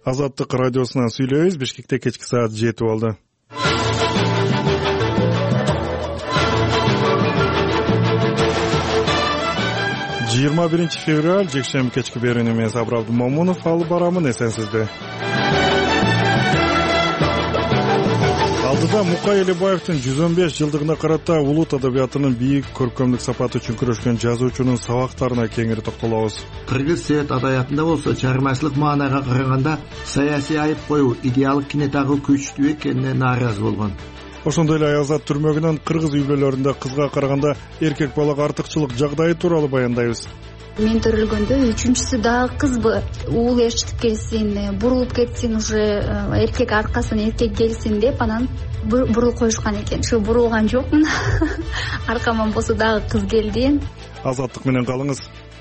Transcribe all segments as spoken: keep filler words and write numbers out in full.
Азаттык радиосунан сүйлөйбүз. Бишкекте кечки саат жети болду. жыйырма биринчи февраль жекшемби кечки берүүнү мен Сабыр Абдумомунов алып барамын. Эсенсизби? Алдыда Мукай Элебаевдин жүз он беш жылдыгына карата улут адабиятынын бийик көркөмдүк сапаты үчүн күрөшкөн жазуучунун сабактарына кеңири токтолобуз. Кыргыз совет адабиятында болсо чыгармачылык маанайга караганда саясий айып коюу идеалдык кинетагы күчтүү экенине нааразы болгон. Ошондой эле Аязат түрмөгүнөн кыргыз үй бүлөлөрүндө кызга караганда эркек балага артыкчылык жагдайы тууралуу баяндайбыз. Мен төрөлгөндө үчүнчүсү дагы кызбы, уул ээрчитип келсин, бурулуп кетсин, уже эркек аркасын эркек келсин деп анан бурулуп коюшкан экен. Ошо бурулган жокмун. Аркама болсо дагы кыз келди. Азаттык менен калыңыз.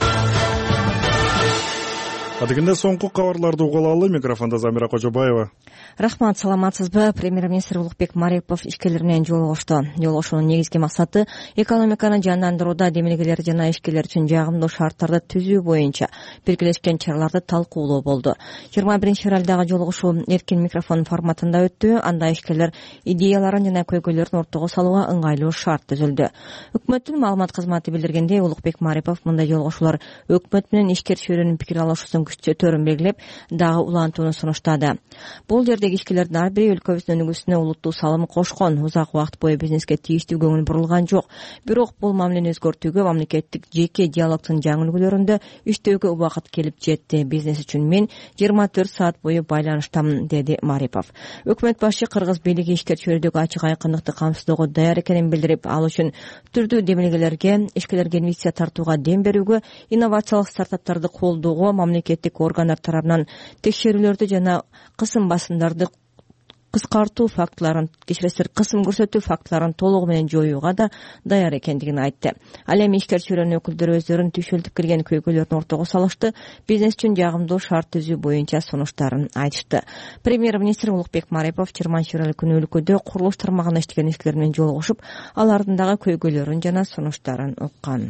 Адегенде соңку кабарларды угулалы. Микрофондо Замира Кожобаева. Рахмат, саламатсызбы? Премьер-министр Улукбек Марипов ишкерлер менен жолугушту. Жолугушуунун негизги максаты экономиканы жандандырууда демилгелер жана ишкерлер үчүн жагымдуу шарттарды түзүү боюнча биргелешкен чараларды талкуулоо болду. жыйырма биринчи февралдагы жолугушуу эркин микрофон форматында өттү. Анда ишкерлер идеяларын жана көйгөйлөрүн ортого салууга ыңгайлуу шарт түзүлдү. Өкмөттүн маалымат кызматы билдиргендей, Улукбек Марипов мындай жолугушуулар өкмөт менен ишкер чөйрөнүн пикир алышуусун күчөтөөрүн белгилеп, дагы улантууну сунуштады. Бул жердеги ишкерлердин ар бири өлкөбүздүн өнүгүүсүнө улуттуу салым кошкон. Узак убакыт бою бизнеске тийиштүү көңүл бурулган жок. Бирок бул мамилени өзгөртүүгө, мамлекеттик жеке диалогдун жаңы үлгүлөрүндө иштөөгө убакыт келип жетти. Бизнес үчүн мен жыйырма төрт саат бою байланыштамын, деди Марипов. Өкмөт башы кыргыз бийлиги ишкер чөйрөдөгү ачык айкындыкты камсыздоого даяр экенин билдирип, ал үчүн түрдүү демилгелерге, ишкерлерге инвестиция тартууга дем берүүгө, инновациялык стартаптарды колдоого, мамлекеттик органдар тарабынан текшерүүлөрдү жана кысым басымдарды кыскартуу фактыларын, кечиресиздер, кысым көрсөтүү фактыларын толугу менен жоюуга да даяр экендигин айтты. Ал эми ишкер чөйрөнүн өкүлдөрү өздөрүн түйшөлтүп келген көйгөйлөрдүн ортого салышты, бизнес үчүн жагымдуу шарт түзүү боюнча сунуштарын айтышты. Премьер-министр Улукбек Марипов жыйырманчы февраль күнү өлкөдө курулуш тармагында иштеген ишкерлер менен жолугушуп, алардын дагы көйгөйлөрүн жана сунуштарын уккан.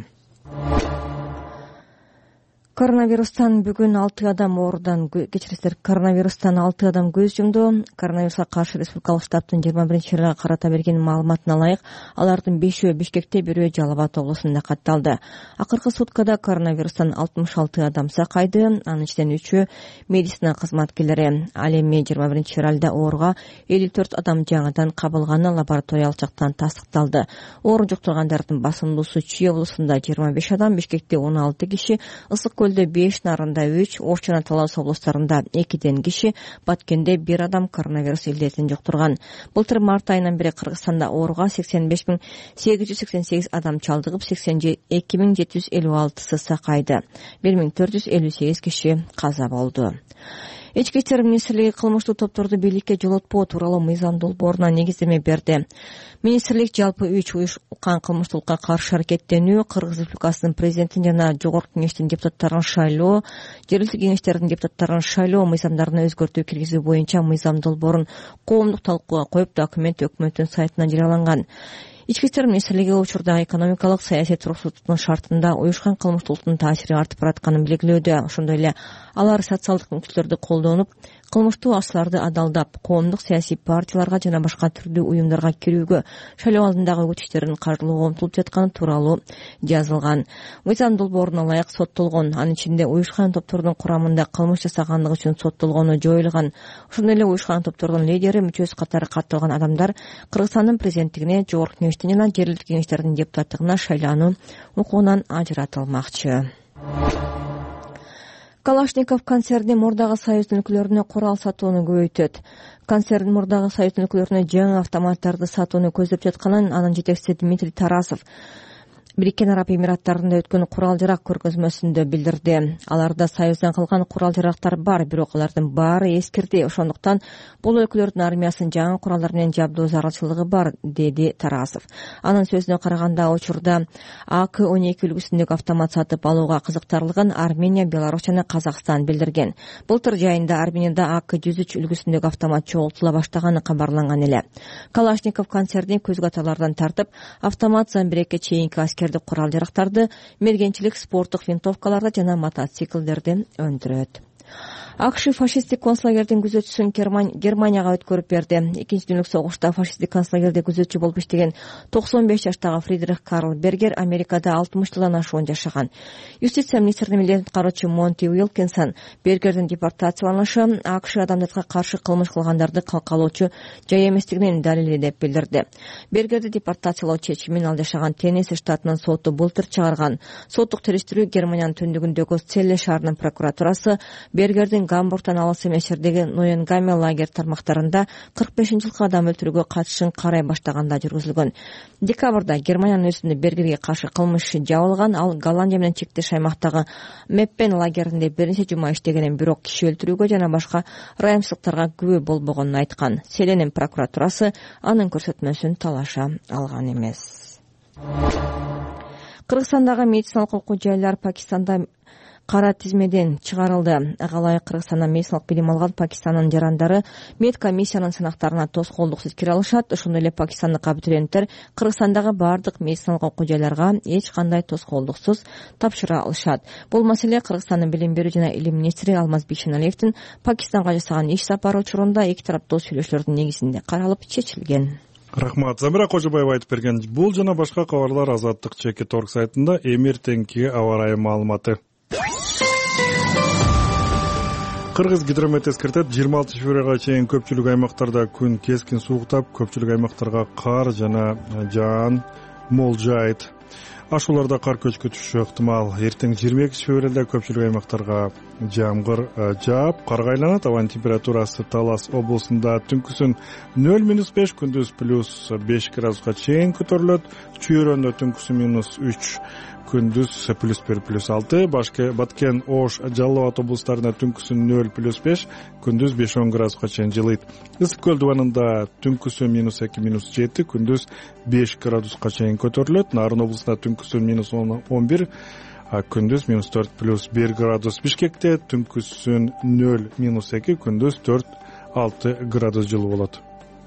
Коронавирустан бүгүн алты адам оорудан кечиресиздер. Коронавирустан алты адам көз жумду. Коронавируска каршы республикалык штабтын жыйырма биринчи февралга карата берген маалыматына ылайык, алардын бешөө Бишкекте, бирөө Жалал Абад облусунда катталды. Акыркы суткада коронавирустан алтымыш алты адам сакайды, анын ичинен үчөө медицина кызматкерлери. Ал эми жыйырма биринчи февралда ооруга элүү төрт адам жаңыдан кабылганы лабораториялык жактан тастыкталды. Оору жуктургандардын басымдуусу Чүй облусунда жыйырма беш адам, Бишкекте он алты киши, Ысык Көлдө беш, Нарында үч, Ош жана Талас облустарында экиден киши, Баткенде бир адам коронавирус илдетин жуктурган. Былтыр март айынан бери Кыргызстанда ооруга сексен беш миң сегиз жүз сексен сегиз адам чалдыгып, сексен эки миң жети жүз элүү алтысы сакайды. бир миң төрт жүз элүү сегиз киши каза болду. Ички иштер министрлиги кылмыштуу топторду бийликке жолотпоо тууралуу мыйзам долбооруна негиздеме берди. Министрлик жалпы үч уюшкан кылмыштуулукка каршы аракеттенүү, Кыргыз Республикасынын президентин жана Жогорку Кеңештин депутаттарын шайлоо, жергиликтик кеңештердин депутаттарын шайлоо мыйзамдарына өзгөртүү киргизүү боюнча мыйзам долбоорун коомдук талкууга коюп, документ өкмөттүн сайтынан жарыяланган. Ички иштер министрлиги учурда экономикалык саясий туруксуздуктун шартында уюшкан кылмыштуулуктун таасири артып баратканын белгилөөдө. Ошондой эле алар социалдык мүмкүнчүлүктөрдү колдонуп, кылмыштуу акчаларды адалдап, коомдук саясий партияларга жана башка түрдүү уюмдарга кирүүгө, шайлоо алдындагы өтүштөрүн каржылоого умтулуп жатканы тууралуу жазылган. Мыйзам долбооруна ылайык соттолгон, анын ичинде уюшкан топтордун курамында кылмыш жасаганлыгы үчүн соттолгону жоюлган. Ошондой эле уюшкан топтордун лидери, мүчөсү катары катталган адамдар Кыргызстандын президенттигине, Жогорку Кеңештин жана жергиликтик кеңештердин депутаттыгына шайлануу укугунан ажыратылмакчы. Калашников концерни Мурдагы Союздун өлкөлөрүнө курал сатууну көбөйтөт. Концерн Мурдагы Союздун өлкөлөрүнө жаңы автоматтарды сатууну көздөп жатканын анын жетекчиси Дмитрий Тарасов Бириккен Араб Эмираттарында өткөн курал-жарак көргөзмөсүндө билдирди. Аларда Союздан калган курал-жарактар бар, бирок алардын баары эскирди. Ошондуктан бул өлкөлөрдүн армиясынын жаңы куралдар менен жабдуу зарылчылыгы бар, деди Тарасов. Анын сөзүнө караганда, учурда А К он эки үлгүсүндөгү автомат сатып алууга кызыктарлыгын Армения, Беларусь жана Казакстан билдирген. Былтыр жайында Арменияда А К жүз үч үлгүсүндөгү автомат чогултула баштаганы кабарланган эле. Калашников концерни көзгө атарлардан тартып, автомат Замбирекке чейинки аскер курал-жарактарды, мергенчилик, спорттук винтовкаларды жана мотоциклдерди өндүрөт. АКШ фашисттик концлагердин күзөтчүсүн Германияга өткөрүп берди. Экинчи дүйнөлүк согушта фашисттик концлагерде күзөтчү болуп иштеген токсон беш жаштагы Фридрих Карл Бергер Америкада алтымыш жылдан ашуун жашаган. Юстиция министринин милдетин аткаруучу Монти Уилкинсон Бергердин депортацияланышы АКШ адамзатка каршы кылмыш кылгандарды калкалоочу жай эместигинин далили деп билдирди. Бергерди депортациялоо чечимин ал жашаган Теннесси штатынын соту былтыр чыгарган. Соттук териштирүү Германиянын түндүгүндөгү Целле шаарынын прокуратурасы Бергердин Гамбургтан алыс эмес жердеги Ноенгаме лагерь тармактарында кырк бешинчи жылкы адам өлтүрүүгө катышын карай баштаганда жүргүзүлгөн. Декабрда Германиянын өзүндө Бергерге каршы кылмыш жабылган. Ал Голландия менен чектеш аймактагы Меппен лагеринде бир нече жума иштегенин, бирок киши өлтүрүүгө жана башка ырайымчылыктарга күбө болбогонун айткан. Селенин прокуратурасы анын көрсөтмөсүн талаша алган эмес. Кыргызстандагы медициналык окуу жайлар Пакистанда кара тизмеден чыгарылды. Ага ылайык Кыргызстандан медициналык билим алган Пакистандын жарандары медкомиссиянын сынактарына тоскоолдуксуз кире алышат. Ошондой эле пакистандык абитуриенттер Кыргызстандагы баардык медициналык окуу жайларга эч кандай тоскоолдуксуз тапшыра алышат. Бул маселе Кыргызстандын билим берүү жана илим министри Алмаз Бейшеналиевдин Пакистанга жасаган иш сапары учурунда эки тараптуу сүйлөшүүлөрдүн негизинде каралып чечилген. Рахмат. Замира Кожобаева айтып берген. Бул жана башка кабарлар Азаттык чекит орг сайтында. Эмертеңки аба ырайы маалыматы. Кыргыз гидромет эскертет, жыйырма алтынчы февралга чейин көпчүлүк аймактарда күн кескин сууктап, көпчүлүк аймактарга кар жана жаан болжойт. Ашууларда кар көчкү түшүшү ыктымал. Эртең жыйырма экинчи февралда көпчүлүк аймактарга жамгыр жаап, карга айланат. Абанын температурасы Талас облусунда түнкүсүн нөл минус беш, күндүз плюс беш градуска чейин көтөрүлөт. Чүйөрөндө түнкүсүн минус үч, күндүз плюс бир плюс алты. Баткен, Ош, Жалал Абад облустарында түнкүсүн нөл плюс беш, күндүз беш он градуска чейин жылыйт. Ысык көл дубанында түнкүсүн минус эки, минус жети, күндүз беш градуска чейин көтөрүлөт. Нарын облусунда түнкүсүн минус он бир, күндүз минус төрт плюс бир градус. Бишкекте түнкүсүн нөл минус эки, күндүз төрт алты градус жылуу болот.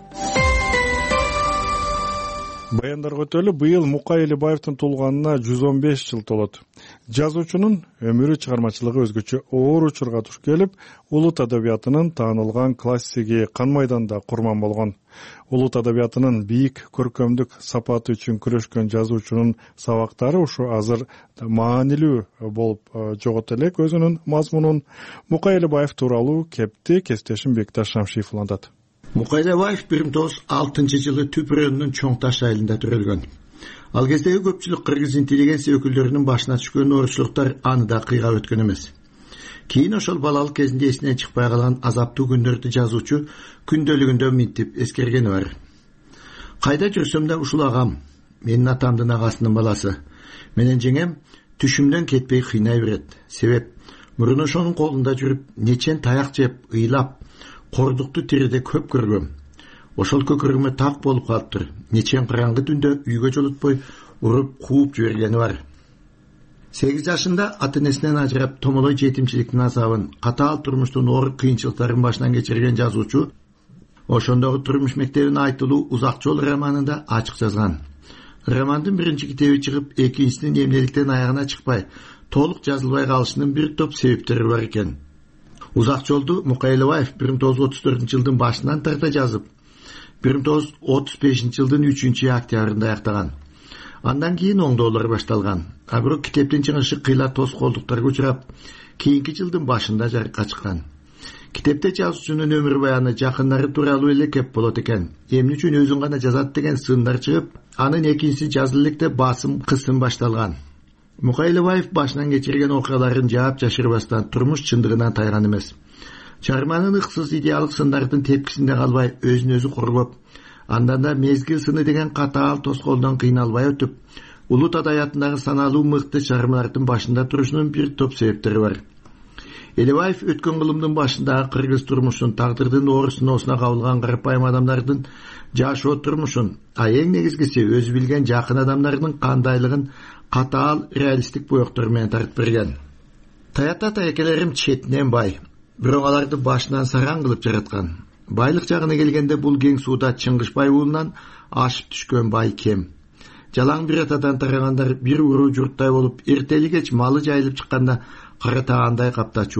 Баяндарга өтөлү, быйыл Мукай Элибаевдин туулганына жүз он беш жыл толот. Жазуучунун өмүрү, чыгармачылыгы өзгөчө оор учурга туш келип, улут адабиятынын таанылган классиги Кан майданда курман болгон. Улут адабиятынын бийик көркөмдүк сапаты үчүн күрөшкөн жазуучунун сабактары ушу азыр маанилүү болуп жогот элек. Өзүнүн мазмунун Мукай Элибаев тууралуу кепти кесиптешим Бекташ Шамшиев улантат. Мукай Элибаев бир миң тогуз жүз алтынчы жылы Түп районунун Чоң Таш айылында төрөлгөн. Ал кездеги көпчүлүк кыргыз интеллигенция өкүлдөрүнүн башына түшкөн оорчулуктар аны да кыйгап өткөн эмес. Кийин ошол балалык кезинде эсинен чыкпай калган азаптуу күндөрдү жазуучу күндөлүгүндө минтип эскергени бар. Кайда жүрсөм да ушул агам, менин атамдын агасынын баласы. Менен жеңем түшүмдөн кетпей кыйнай берет. Себеп мурун ошонун колунда жүрүп, нечен таяк жеп, ыйлап, кордукту тиреде көп көргөм. Ошол көкөрүмө так болуп калыптыр. Нечен караңгы түндө үйгө жолутпой уруп кууп жибергени бар. сегиз жашында ата-энесинен ажырап, томолой жетимчиликтин азабын, катаал турмуштун оор кыйынчылыктарын башынан кечирген жазуучу ошондогу турмуш мектебин айтылуу Узак жол романында ачык жазган. Романдын биринчи китеби чыгып, экинчисинин эмнеликтен аягына чыкпай, толук жазылбай калышынын бир топ себептери бар экен. Узак жолду Мукай Элибаев бир миң тогуз жүз отуз төртүнчү жылдын башынан тарта жазып, бир миң тогуз жүз отуз бешинчи жылдын үчүнчү октябрында аяктаган. Андан кийин оңдоолор башталган. А бирок китептин чыгышы кыйла тоскоолдуктарга учурап, кийинки жылдын башында жарыкка чыккан. Китепте жазуучунун өмүр баяны, жакындары тууралуу эле кеп болот экен. Эмне үчүн өзүн гана жазат деген сындар чыгып, анын экинчиси жазылы электе басым кысым башталган. Мукай Элибаев башынан кечирген окуяларын жаап жашырбастан турмуш чындыгынан тайган эмес. Чыгарманын ыксыз идеалдык сындардын тепкисинде калбай, өзүн өзү коргоп, андан да мезгил сыны деген катаал тоскоолдон кыйналбай өтүп, улут адабиятындагы саналуу мыкты чыгармалардын башында турушунун бир топ себептери бар. Элибаев өткөн кылымдын башындагы кыргыз турмушун, тагдырдын оор сыноосуна кабылган карапайым адамдардын жашоо турмушун, а эң негизгиси өзү билген жакын адамдардын кандайлыгын катаал реалисттик боектор менен тартып берген. Таята таекелерим четинен бай, бирок аларды башынан саран кылып жараткан. Байлык жагына келгенде бул кең сууда Чыңгышбай уулунан ашып түшкөн бай кем. Жалаң бир атадан тарагандар бир уруу журттай болуп, эртели кеч малы жайылып чыкканда кара тагандай каптачу.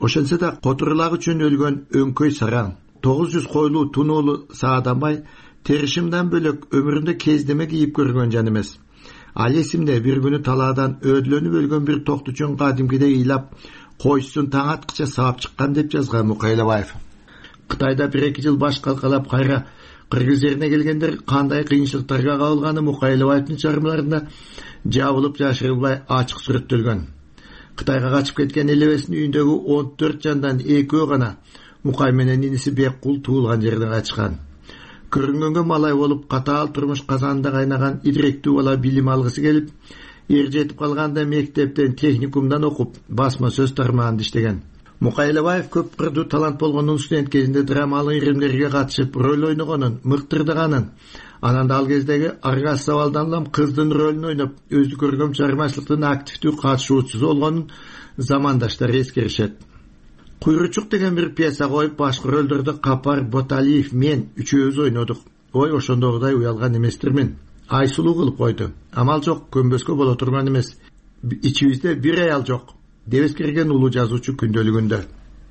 Ошентсе да котурлак үчүн өлгөн өңкөй сараң тогуз жүз койлуу тунуулу саадамбай теришимден бөлөк өмүрүндө кездеме кийип көргөн жан эмес. Ал эсимде бир күнү талаадан өдүлөнүп өлгөн бир токтучун кадимкидей ыйлап койсун таң аткыча саап чыккан деп жазган Мукайлабаев. Кытайда бир эки жыл баш калкалап кайра кыргыз жерине келгендер кандай кыйынчылыктарга кабылганы Мукайлабаевдин чыгармаларында жабылып жашырылбай ачык сүрөттөлгөн. Кытайга качып кеткен элебесинин үйүндөгү он төрт жандан экөө гана Мукай менен иниси Беккул туулган жерден качкан. Көрүнгөнгө малай болуп катаал турмуш казанында кайнаган идиректүү бала билим алгысы келип, эр жетип калганда мектептен техникумдан окуп, басма сөз тармагында иштеген. Мукайлабаев көп кырдуу талант болгонун, студент кезинде драмалык иримдерге катышып роль ойногонун, мыктырдаганын, анан да ал кездеги Аргас Сабалданлам кыздын ролун ойноп, өзү көргөн чыгармачылыктын активдүү катышуучусу болгонун замандаштар эскеришет. Куйручук деген бир пьеса коюп, башкы рөлдөрдө Капар, Боталиев, мен үчөөбүз ойнодук. Ой, ошондогудай уялган эместирмин. Айсулуу кылып койду. Амал жок, көнбөскө боло турган эмес. Ичибизде бир аял жок. Дебес кирген улуу жазуучу күндөлүгүндө.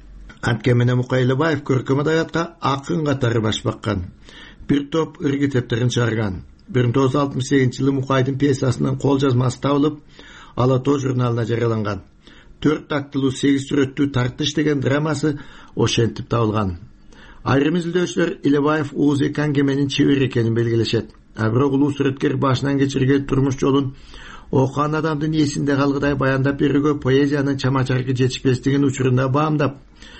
Антке менен Мукайлабаев көркөм адабиятка акын катары баш баккан. Бир топ ыр китептерин чыгарган. бир миң тогуз жүз алтымыш сегизинчи жылы Мукайдын пьесасынын кол жазмасы табылып, Ала тоо журналына жарыяланган. Төрт тактылуу сегиз сүрөттүү Тартыш деген драмасы ошентип табылган. Айрым изилдөөчүлөр Илебаев ооз эки аңгеменин чебер экенин белгилешет. А бирок улуу сүрөткер башынан кечирген турмуш жолун окуган адамдын эсинде калгыдай баяндап берүүгө поэзиянын чама-чаркы жетишпестигин учурунда баамдап,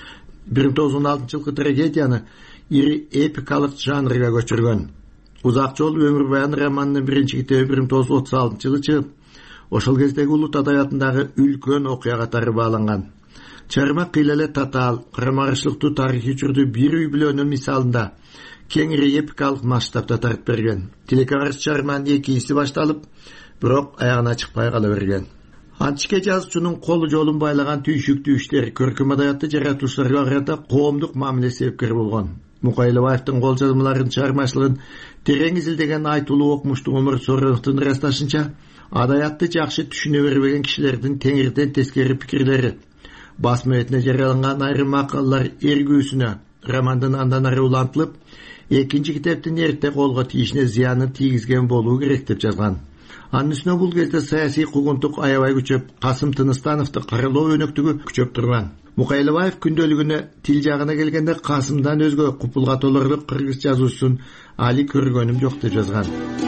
бир миң тогуз жүз он алтынчы жылкы трагедияны ири эпикалык жанрга көчүргөн. Узак жол өмүр баян романынын биринчи китеби бир миң тогуз жүз отуз алтынчы жылы чыгып, ошол кездеги улут адабиятындагы үлкөн окуя катары бааланган. Чыгарма кыйла эле татаал, карама-каршылыктуу тарыхый учурду бир үй бүлөнүн мисалында кеңири эпикалык масштабта тартып берген. Тилекке каршы чыгарманын экинчиси башталып, бирок аягына чыкпай кала берген. Античке жазуучунун колу жолун байлаган түйшүктүү иштер көркөм адабиятты жаратуучуларга карата коомдук мамиле себепкер болгон. Мукайлабаевдин кол жазмаларын, чыгармачылыгын терең изилдеген айтулуу окумуштуу Өмүр Соороновдун ырасташынча, адабиятты жакшы түшүнө бербеген кишилердин теңирден тескери пикирлери, басма бетине жарыяланган айрым макалалар эргүүсүнө романдын андан ары улантылып, экинчи китептин эрте колго тийишине зыянын тийгизген болуу керек деп жазган. Анын үстүнө бул кезде саясий куугунтук аябай күчөп, Касым Тыныстановду каралоо өнөктүгү күчөп турган. Мукайлабаев күндөлүгүнө тил жагына келгенде Касымдан өзгө купулгатолордук кыргыз жазуучусун али көргөнүм жок деп жазган.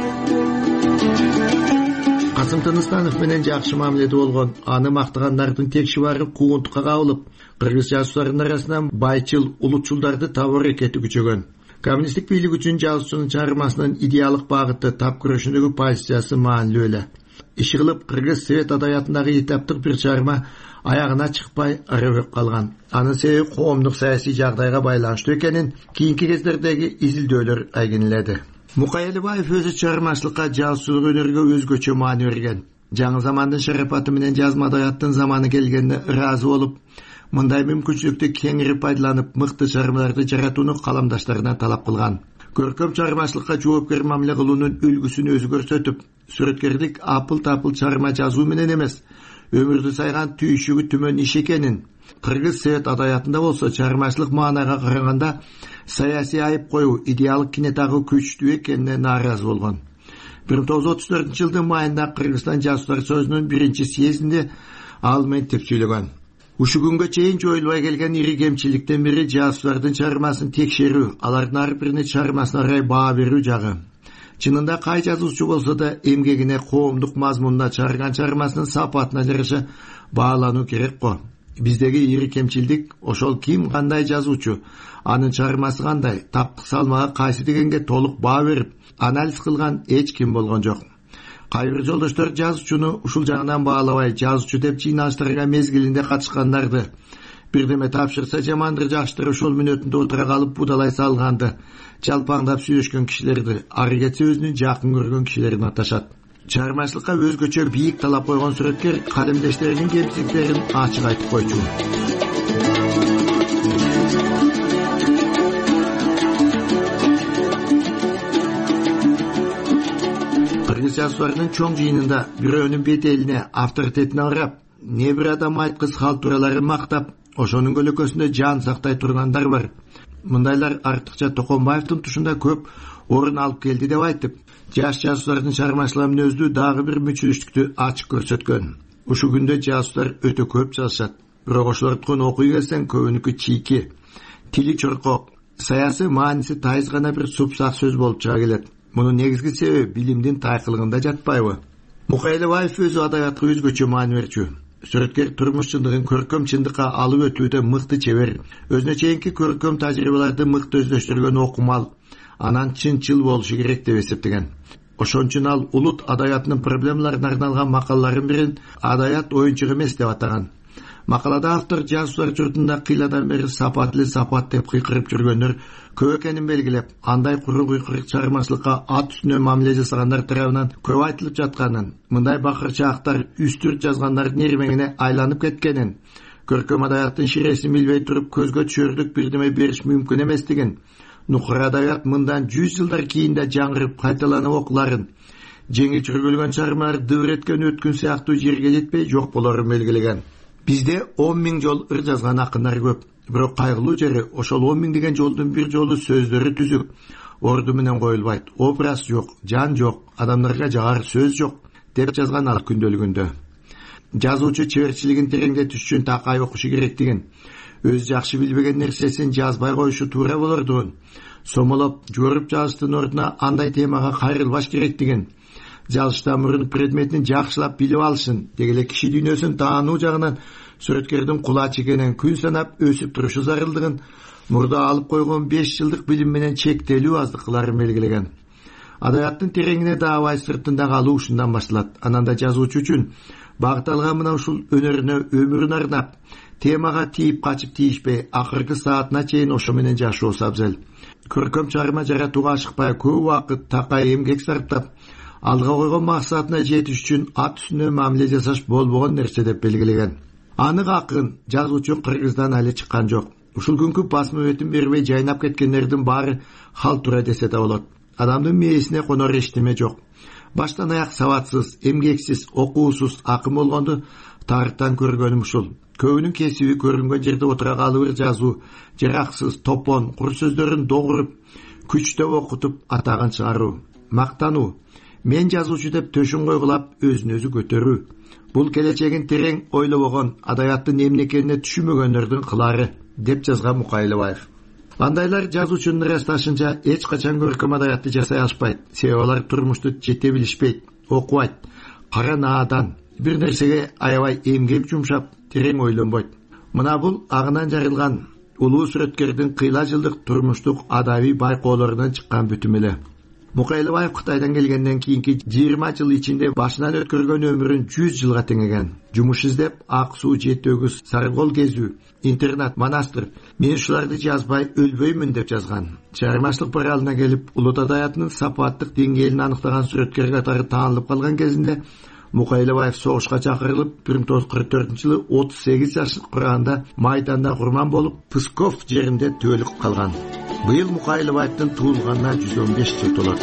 Касым Тыныстанов менен жакшы мамиледе болгон, аны мактагандардын текши бары куугунтукка кабылып, кыргыз жазуучуларынын арасынан байчыл, улутчулдарды табуу аракети күчөгөн. Коммунисттик бийлик үчүн жазуучунун чыгармасынын идеалдык багыты, тап күрөшүндөгү позициясы маанилүү эле. Иши кылып, кыргыз совет адабиятындагы этаптык бир чыгарма аягына чыкпай арабеп калган. Анын себеби коомдук саясий жагдайга байланыштуу экенин кийинки кездердеги изилдөөлөр айгинеледи. Мукайлабаев өзү чыгармачылыкка, жазуучулук өнөргө өзгөчө маани берген. Жаңы замандын шарапаты менен жазма адабияттын заманы келгенине ыраазы болуп, мындай мүмкүнчүлүктү кеңири пайдаланып, мыкты чыгармаларды жаратууну каламдаштарынан талап кылган. Көркөм чыгармачылыкка жоопкер мамиле кылуунун үлгүсүн өзү көрсөтүп, сүрөткерлик апыл-тапыл чыгарма жазуу менен эмес, өмүрдү сайган түйшүгү түмөн иш экенин, кыргыз совет адабиятында болсо чыгармачылык маанайга караганда саясий айып коюу, идеалдык кинетагы күчтүү экенине нааразы болгон. бир миң тогуз жүз отуз төртүнчү жылдын майында Кыргызстан жазуучулар союзунун биринчи съездинде ал мынтип сүйлөгөн. Ушу күнгө чейин жоюлбай келген ири кемчиликтин бири жазуучулардын чыгармасын текшерүү, алардын ар бирине чыгармасына карай баа берүү жагы. Чынында кай жазуучу болсо да эмгегине, коомдук мазмунуна, чыгарган чыгармасынын сапатына жараша баалануу керек го. Биздеги ири кемчилдик ошол ким кандай жазуучу, анын чыгармасы кандай, таптык салмагы кайсы дегенге толук баа берип, анализ кылган эч ким болгон жок. Кай бир жолдоштор жазуучуну ушул жагынан баалабай, жазуучу деп жыйналыштарга мезгилинде катышкандарды, бирдеме тапшырса жамандыр жакшытыр ошол мүнөтүндө отура калып будалай салганды, жалпаңдап сүйлөшкөн кишилерди, ары кетсе өзүнүн жакын көргөн кишилерин аташат. Чыгармачылыкка өзгөчө бийик талап койгон сүрөткер калемдештеринин кемчиликтерин ачык айтып койчу. Кыргыз жазуучуларынын чоң жыйынында бирөөнүн беделине, авторитетине карап, не бир адам айткыс халтураларын мактап, ошонун көлөкөсүндө жан сактай тургандар бар. Мындайлар артыкча Токонбаевдин тушунда көп орун алып келди деп айтып, жаш жазуучулардын чыгармачылык мүнөздүү дагы бир мүчүлүштүктү ачык көрсөткөн. Ушул күндө жазуучулар өтө көп жазышат. Бирок ошолордун окуй келсең көбүнүкү чийки, тили чоркок, саясы мааниси тайыз гана бир супсак сөз болуп чыга келет. Мунун негизги себеби билимдин тайкылыгында жатпайбы? Мукайлыбаев өзү адабиятка өзгөчө маани берчү. Сүрөткер турмуш чындыгын көркөм чындыкка алып өтүүдө мыкты чебер. Өзүнө чейинки көркөм тажрыйбаларды мыкты өздөштүргөн окумал, анан чынчыл болушу керек деп эсептеген. Ошон үчүн ал улут адабиятынын проблемаларына арналган макалаларын бирин адабият оюнчук эмес деп атаган. Макалада автор жазуучулар журтунда кыйладан бери сапат эле сапат деп кыйкырып жүргөндөр көп экенин белгилеп, андай куру кыйкырык чыгармачылыкка ат үстүнө мамиле жасагандар тарабынан көп айтылып жатканын, мындай бакырчаактар үстүрт жазгандардын ирмеңине айланып кеткенин, көркөм адабияттын ширесин билбей туруп көзгө түшөрлүк бирдеме бериш мүмкүн эместигин, нукур адабият мындан жүз жылдар кийин да жаңырып кайталанып окуларын, жеңи чүргүлгөн чыгармалар дыбыр эткен өткүн сыяктуу жерге жетпей жок болорун белгилеген. Бизде он миң жол ыр жазган акындар көп. Бирок кайгылуу жери ошол он миң деген жолдун бир жолу сөздөрү түзүк, орду менен коюлбайт, образ жок, жан жок, адамдарга жагар сөз жок деп жазган ал күндөлүгүндө. Жазуучу чеберчилигин тереңдетиш үчүн такай окушу керектигин, өз жакшы билбеген нерсесин жазбай коюшу туура болордугун, сомолоп жөрүп жазыштын ордуна андай темага кайрылбаш керектигин, жазыштан мурун предметин жакшылап билип алышын, дегеле киши дүйнөсүн таануу жагынан сүрөткердин кулач экенин күн санап өсүп турушу зарылдыгын, мурда алып койгон беш жылдык билим менен чектелүү аздыктыкларын белгилеген. Адабияттын тереңине даабай сыртында калуу ушундан башталат. Ананда жазуучу үчүн багыт алган мына ушул өнөрүнө өмүрүн арнап, темага тийип качып тийишпей, акыркы саатына чейин ошо менен жашоосу абзел. Көркөм чыгарма жаратууга ашыкпай, көп убакыт такай эмгек сарптап, алга койгон максатына жетиш үчүн ат үстүнө мамиле жасаш болбогон нерсе деп белгилеген. Анык акын жазуучу Кыргыздан али чыккан жок. Ушул күнкү басма бетин бербей жайнап кеткендердин баары халтура десе да болот. Адамдын мээсине конор эчтеме жок. Баштан аяк сабатсыз, эмгексиз, окуусуз акын болгонду тарыхтан көргөнүм ушул. Көбүнүн кесиби көрүнгөн жерде отура калып ыр жазуу, жараксыз, топон, кур сөздөрүн догуруп, күчтөп окутуп атаган чыгаруу, мактануу, мен жазуучу деп төшүн койгулап өзүн өзү көтөрүү. Бул келечегин терең ойлобогон, адабияттын эмне экенине түшүнбөгөндөрдүн кылары деп жазган Мукайлыбаев. Андайлар жазуучунун ырасташынча эч качан көркөм адабиятты жасай алышпайт. Себеби алар турмушту жете билишпейт, окубайт, кара наадан, бир нерсеге аябай эмгек жумшап, терең ойлонбойт. Мына бул агынан жарылган улуу сүрөткердин кыйла жылдык турмуштук адабий байкоолорунан чыккан бүтүм эле. Мукайлыбаев Кытайдан келгенден кийинки жыйырма жыл ичинде башынан өткөргөн өмүрүн жүз жылга теңеген. Жумуш издеп, ак суу, жети өгүз, сарыкол кезүү, интернат, монастыр. Мен ушуларды жазбай өлбөймүн деп жазган. Чыгармачылык баралына келип, улут адабиятынын сапаттык деңгээлин аныктаган сүрөткер катары таанылып калган кезинде Мукайлыбаев согушка чакырылып, бир миң тогуз жүз кырк төртүнчү жылы отуз сегиз жаш кураганда майданда курман болуп, Псков жеринде түбөлүк калган. Быйыл Мукайлыбаевдин туулганына жүз он беш жыл толот.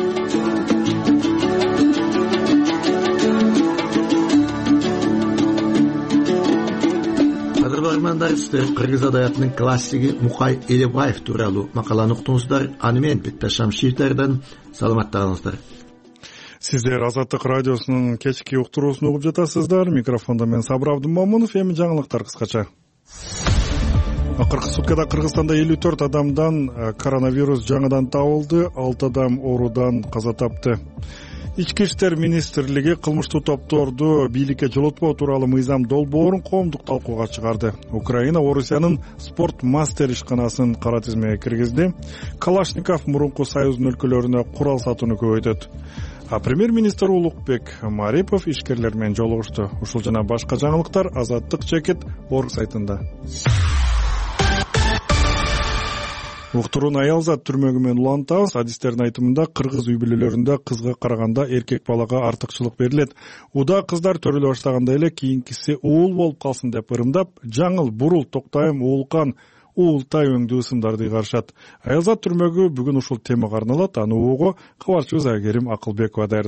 Кадырлармандар, сиздер кыргыз адабиятынын классиги Мукай Элебаев тууралуу макаланы уктуңуздар. Аны мен Бекташ Шамшиевдерден саламаттагыңыздар. Сиздер Азаттык радиосунун кечки уктуруусун угуп жатасыздар. Микрофондо мен Сабыр Абдымомунов. Эми жаңылыктар кыскача. Акыркы суткада Кыргызстанда элүү төрт адамдан коронавирус жаңыдан табылды, алты адам оорудан каза тапты. Ички иштер министрлиги кылмыштуу топторду бийликке жолотпоо тууралуу мыйзам долбоорун коомдук талкууга чыгарды. Украина Орусиянын спорт мастер ишканасын кара тизмеге киргизди. Калашников мурунку союздун өлкөлөрүнө курал сатууну көбөйтөт. А премьер-министр Улукбек Марипов ишкерлер менен жолугушту. Ушул жана башка жаңылыктар Азаттык чекит орг сайтында. Уктуруун аялзат түрмөгү менен улантабыз. Адистердин айтымында кыргыз үй бүлөлөрүндө кызга караганда эркек балага артыкчылык берилет. Уда кыздар төрөлө баштаганда эле кийинкиси уул болуп калсын деп ырымдап, жаңыл, бурул, токтайм, уулкан, уултай өңдүү ысымдарды ыйгарышат. Аялзат түрмөгү бүгүн ушул темага арналат. Аны угууга кабарчыбыз Айгерим Акылбекова даярдады.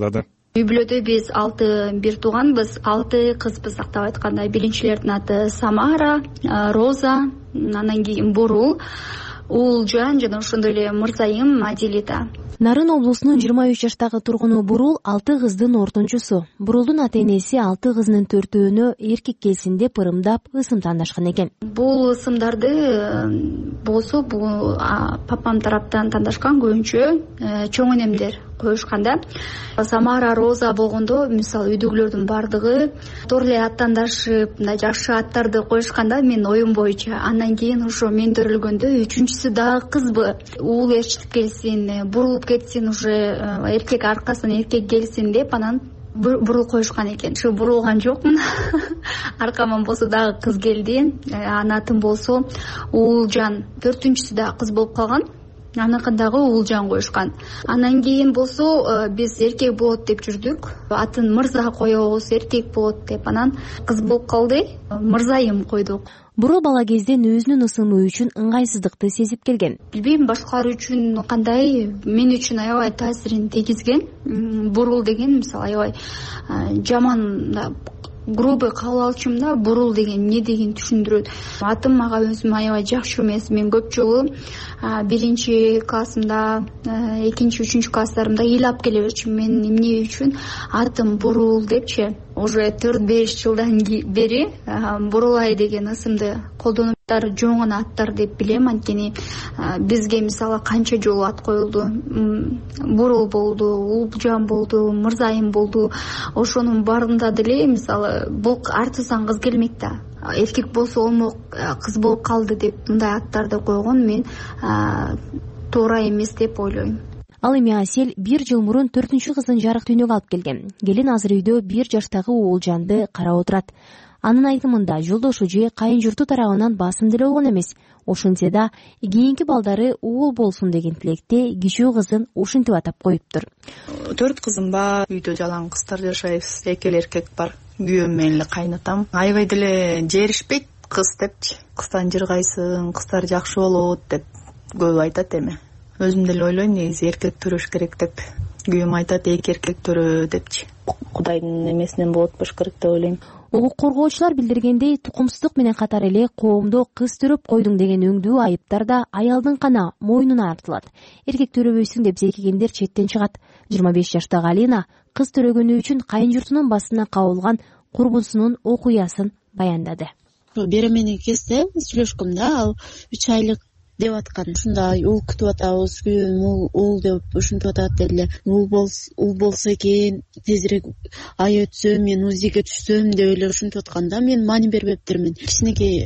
үй бүлөдө биз алты бир тууганбыз, алты кызбыз тактап айтканда. Биринчилердин аты Самара, Роза, анан кийин Бурул, Уулжан жана ошондой эле Мырзайым Адилита. Нарын облусунун жыйырма үч жаштагы тургуну Бурул алты кыздын ортончусу. Бурулдун ата-энеси алты кызынын төртөөнө эркек келсин деп ырымдап ысым тандашкан экен. Бул ысымдарды болсо бул папам тараптан тандашкан, көбүнчө чоң энемдер коюшканда. Самара, Роза болгондо мисалы үйдөгүлөрдүн бардыгы тор эле ат тандашып, мындай жакшы аттарды коюшканда менин оюм боюнча. Андан кийин ошо мен төрөлгөндө үчүнчүсү дагы кызбы, уул ээрчитип келсин, бурулуп кетсин, уже эркек аркасынан эркек келсин деп анан бурул коюшкан экен. Ушу бурулган жокмун. Аркаман болсо дагы кыз келди. Анын атын болсо Уулжан. Төртүнчүсү дагы кыз болуп калган. Аныкын дагы Уулжан коюшкан. Андан кийин болсо биз эркек болот деп жүрдүк. Атын Мырза коебуз, эркек болот деп. Анан кыз болуп калды. Мырзайым койдук. Бурул бала кезден өзүнүн ысымы үчүн ыңгайсыздыкты сезип келген. Билбейм башкалар үчүн кандай, мен үчүн аябай таасирин тийгизген. Бурул деген мисалы аябай жаман, грубый кабыл алчумун да. Бурул деген эмне деген түшүндүрөт. Атым мага өзүм аябай жакшы эмес. Мен көп жолу биринчи классымда, экинчи, үчүнчү класстарымда ыйлап келе берчүмүн. Мен эмне үчүн атым Бурул депчи. Уже төрт беш жылдан бери Бурулай деген ысымды колдонуп жоңон аттар деп билем. Анткени бизге мисалы канча жолу ат коюлду. Бурул болду, Уулжан болду, Мырзайым болду. Ошонун баарында деле мисалы бул артынан кыз келмек да. Эркек болсо болмок, кыз болуп калды деп мындай аттарды койгон мен туура эмес деп ойлойм. Ал эми Асель бир жыл мурун төртүнчү кызын жарык дүйнөгө алып келген. Келин азыр үйдө бир жаштагы Уулжанды карап отурат. Анын айтымында жолдошу же кайын журту тарабынан басым деле болгон эмес. Ошентсе да кийинки балдары уул болсун деген тилекте кичүү кызын ушинтип атап коюптур. Төрт кызым бар, үйдө жалаң кыздар жашайбыз, эки эле эркек бар. Күйөөм менен эле кайнатам. Аябай деле жеришпейт кыз депчи. Кыздан жыргайсың, кыздар жакшы болот деп көп айтат эми. Өзүм деле ойлойм, негизи эркек төрөш керек деп. Күйөөм айтат, эки эркек төрө депчи. Кудайдын эмесинен болот болуш керек деп ойлойм. Укук коргоочулар билдиргендей, тукумсуздук менен катар эле коомдо кыз төрөп койдуң деген өңдүү айыптар да аялдын гана мойнуна артылат. Эркек төрөбөйсүң деп зекигендер четтен чыгат. жыйырма беш жаштагы Алина кыз төрөгөнү үчүн кайын журтунун басына кабылган курбусунун окуясын баяндады. Беременный кезде сүйлөшкөм да, ал үч айлык деп аткан. Ушундай уул күтүп атабыз, күйөөм уул деп ушинтип атат деле. Уул болсо экен, тезирээк ай өтсө мен УЗИге түшсөм деп эле ушинтип атканда мен маани бербептирмин. Кичинекей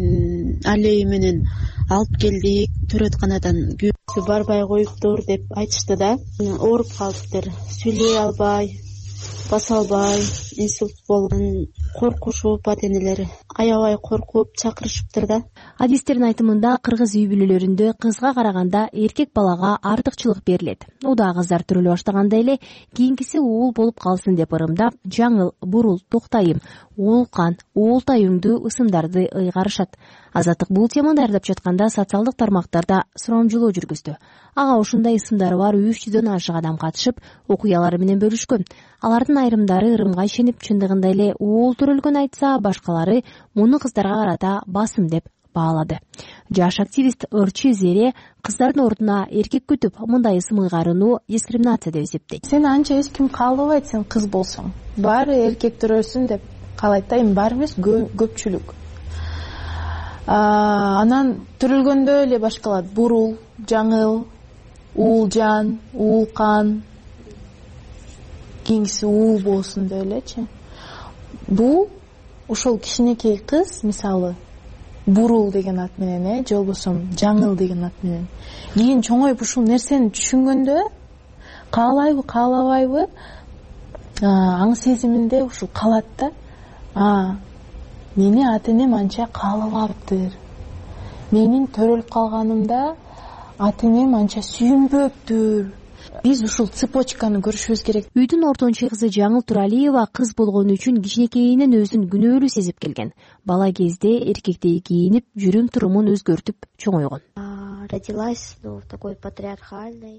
алей менен алып келдик, төрөтканадан күйөөсү барбай коюптур деп айтышты да. Ооруп калыптыр, сүйлөй албай, баса албай, инсульт болгон, коркушуп ата-энелери аябай коркуп чакырышыптыр да. Адистердин айтымында кыргыз үй бүлөлөрүндө кызга караганда эркек балага артыкчылык берилет. Удаа кыздар төрөлө баштаганда эле кийинкиси уул болуп калсын деп ырымдап Жаңыл, Бурул, Токтайым, Уулкан, Уултай өңдүү ысымдарды ыйгарышат. Азаттык бул теманы даярдап жатканда социалдык тармактарда сурамжылоо жүргүздү. Ага ушундай ысымдары бар үч жүздөн ашык адам катышып, окуялары менен бөлүшкөн. Алардын айрымдары ырымга ишенип чындыгында эле уул төрөлгөн айтса, башкалары муну кыздарга карата басым деп баалады. Жаш активист Ырчы Зере кыздардын ордуна эркек күтүп, мындай ысым ыйгарууну дискриминация деп эсептейт. Сен анча эч ким каалабайт сен кыз болсоң. Баары эркек төрөсүн деп каалайт да, эми баары эмес, көпчүлүк. Анан төрөлгөндө эле башталат. Бурул, Жаңыл, Уулжан, Уулкан, кийинкиси уул болсун деп элечи. Бул ошол кичинекей кыз, мисалы Бурул деген ат менен, э, же болбосо Жаңыл деген ат менен кийин чоңоюп ушул нерсени түшүнгөндө каалайбы, каалабайбы, аң сезиминде ушул калат да. А, мени ата-энем анча каалабаптыр. Менин төрөлүп калганымда ата-энем анча сүйүнбөптүр. Биз ушул цепочканы көрүшүбүз керек. Үйдүн ортончу кызы Жаңыл Туралиева кыз болгону үчүн кичинекейинен өзүн күнөөлүү сезип келген. Бала кезде эркектей кийинип, жүрүм турумун өзгөртүп чоңойгон. Родилась в такой патриархальной.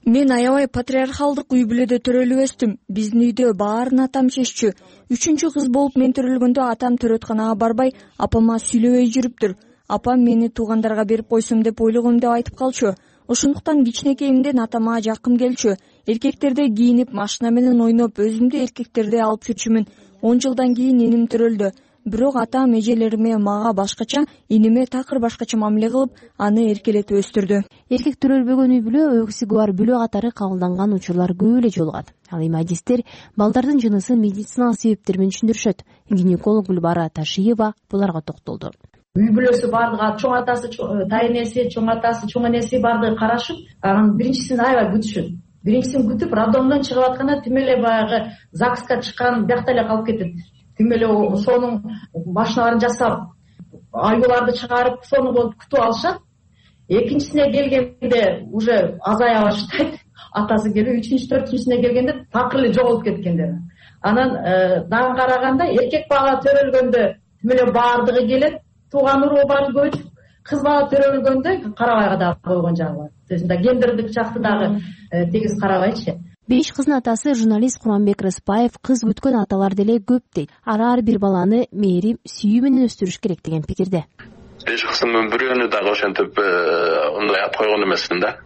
Мен аябай патриархалдык үй бүлөдө төрөлүп өстүм. Биздин үйдө баарын атам чеччү. Үчүнчү кыз болуп мен төрөлгөндө атам төрөтканага барбай, апама сүйлөбөй жүрүптүр. Апам мени туугандарга берип койсом деп ойлогом деп айтып калчу. Ошондуктан кичинекейимден атама жакын келчү. Эркектерде кийинип, машина менен ойноп, өзүмдү эркектерде алып жүрчүмүн. он жылдан кийин иним төрөлдү. Бирок атам эжелериме мага башкача, иниме такыр башкача мамиле кылып, аны эркелетип өстүрдү. Эркек төрөлбөгөн үй бүлө, өксүгү бар бүлө катары кабылданган учурлар көп эле жолугат. Ал эми адистер балдардын жынысын медициналык себептер менен түшүндүрүшөт. Гинеколог Гүлбара Ташиева буларга токтолду. Үй бүлөсү бардыгы чоң атасы, тайнеси, чоң атасы, чоң энеси бардыгы карашып, анан биринчисин аябай күтүшөт. Биринчисин күтүп, роддомдон чыгып атканда тим эле баягы ЗАГСка чыккан биякта эле калып кетет. Тим эле ошонун машиналарын жасап, аюуларды чыгарып, сону болуп күтүп алышат. Экинчисине келгенде уже азая баштайт. Атасы келип, үчүнчү, төртүнчүсүнө келгенде такыр эле жоголуп кеткендер. Анан дагы караганда эркек бала төрөлгөндө тим эле бардыгы келет, тууган уруу бар көп. Кыз бала төрөлгөндө карабай дагы койгон жагы бар. То есть гендердик жакты дагы тегиз карабайчы. Беш кыздын атасы журналист Куранбек Рыспаев кыз күткөн аталар деле көп дейт. Ар бир баланы мээрим, сүйүү менен өстүрүш керек деген пикирде. Беш кыздын бирөөнү дагы ошентип мындай ат койгон эмесмин да.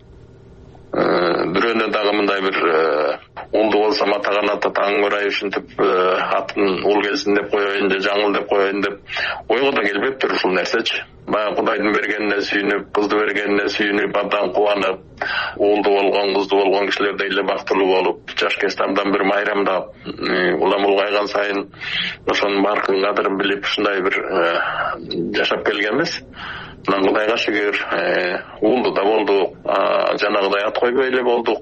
Бирөөнү дагы мындай бир улду болсом атаган ата таң көрай ушинтип атын ул келсин деп коеюн же жаңыл деп коеюн деп ойго да келбептир ушул нерсечи. Баягы Кудайдын бергенине сүйүнүп, кызды бергенине сүйүнүп, абдан кубанып, уулду болгон, кызды болгон кишилердей эле бактылуу болуп, жаш кезде абдан бир майрамдап, улам улгайган сайын ошонун баркын кадырын билип, ушундай бир жашап келгенбиз. Мына Кудайга шүгүр, уулду да болдук, жанагыдай ат койбой эле болдук.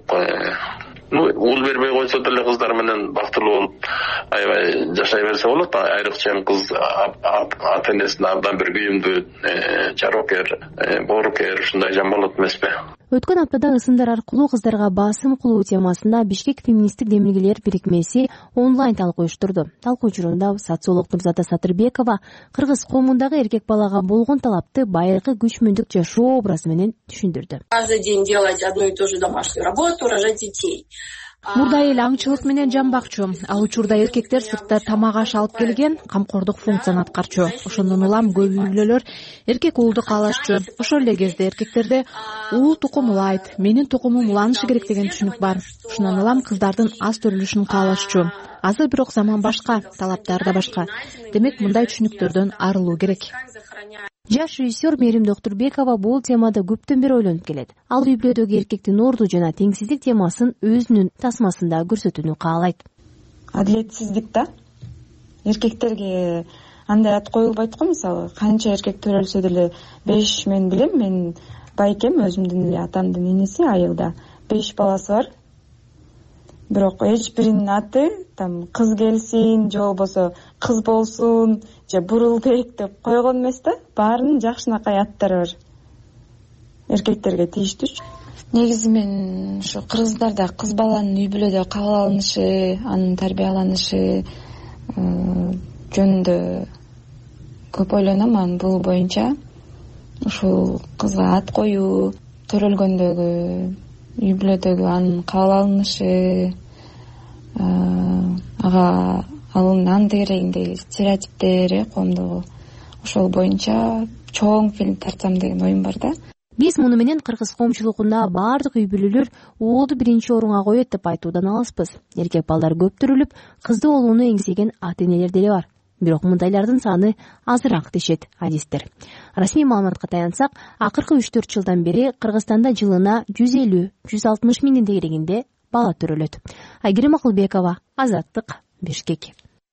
Уул бербей койсо деле кыздар менен бактылуу болуп аябай жашай берсе болот. Айрыкча эми кыз ата энесине абдан бир күйүмдүү, жарокер, боорукер, ушундай жан болот эмеспи? Өткөн аптада ысымдар аркылуу кыздарга басым кылуу темасында Бишкек феминисттик демилгелер бирикмеси онлайн талкуу уюштурду. Талкуу учурунда социолог Нурзата Сатырбекова кыргыз коомундагы эркек балага болгон талапты байыркы күчмүндүк жашоо образы менен түшүндүрдү. Каждый день делать одну и ту же домашнюю работу, рожать детей. Мурда эл аңчылык менен жамбакчу. Ал учурда эркектер сыртта тамак аш алып келген, камкордук функцияны аткарчу. Ошондон улам көп үй бүлөлөр эркек уулду каалашчу. Ошол эле кезде эркектерде уул тукум улайт, менин тукумум уланышы керек деген түшүнүк бар. Ошондон улам кыздардын аз төрөлүшүн каалашчу. Азыр бирок заман башка, талаптар да башка. Демек мындай түшүнүктөрдөн арылуу керек. Жаш режиссер Мээрим Доктурбекова бул темада көптөн бери ойлонуп келет. Ал үй бүлөдөгү эркектин орду жана теңсиздик темасын өзүнүн тасмасында көрсөтүүнү каалайт. Адилетсиздик да. Эркектерге андай ат коюлбайт го, мисалы, канча эркек төрөлсө деле беш мен билем, мен байкем өзүмдүн эле атамдын энеси айылда беш баласы бар. Бирок эч биринин аты там кыз келсин, же болбосо кыз болсун, же Бурулбек деп койгон эмес да. Баарынын жакшынакай аттары бар. Эркектерге тийиштүүчү. Негизи мен ушу кыргыздарда кыз баланын үй бүлөдө кабыл алынышы, анын тарбияланышы жөнүндө көп ойлоном. Анын бул боюнча ушул кызга ат коюу, төрөлгөндөгү үй бүлөдөгү анын кабыл алынышы, ага алынган дегендей стереотиптери коомдогу, ошол боюнча чоң фильм тартсам деген оюм бар да. Биз муну менен кыргыз коомчулугунда баардык үй бүлөлөр уулду биринчи орунга коет деп айтуудан алыспыз. Эркек балдар көп төрөлүп, кызды болууну эңсеген ата энелер деле бар. Бирок мындайлардын саны азыраак дешет адистер. Расмий маалыматка таянсак, акыркы үч төрт жылдан бери Кыргызстанда жылына жүз элүү жүз алтымыш миңдин дегерегинде бала төрөлөт. Айгерим Акылбекова, Азаттык, Бишкек.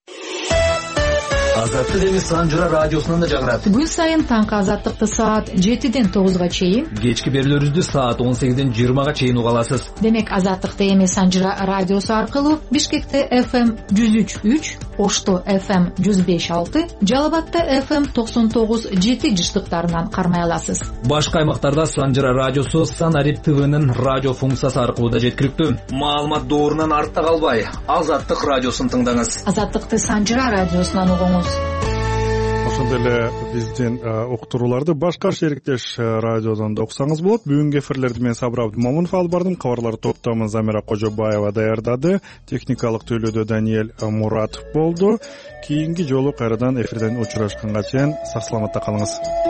Азаттык эми Санжыра радиосунан да жаңырат. Күн сайын таңкы Азаттыкты саат жетиден тогузга чейин, кечки берүүлөрүбүздү саат он сегизден жыйырмага чейин уга аласыз. Демек Азаттыкты эми Санжыра радиосу аркылуу Бишкекте эф эм жүз үч үч, Ошто эф эм жүз беш алты, Жалал Абадта эф эм токсон тогуз жети жыштыктарынан кармай аласыз. Башка аймактарда Санжыра радиосу Санарип ТВнын радио функциясы аркылуу да жеткиликтүү. Маалымат доорунан артта калбай, Азаттык радиосун тыңдаңыз. Азаттыкты Санжыра радиосунан угуңуз. ошондой эле биздин уктурууларды башка шериктеш радиодон да уксаңыз болот. Бүгүнкү эфирлерди мен Сабыр Абдымомунов алып бардым. Кабарларды топтомун Замира Кожобаева даярдады. Техникалык төлөөдө Даниэль Муратов болду. Кийинки жолу кайрадан эфирден учурашканга чейин сак саламатта калыңыз.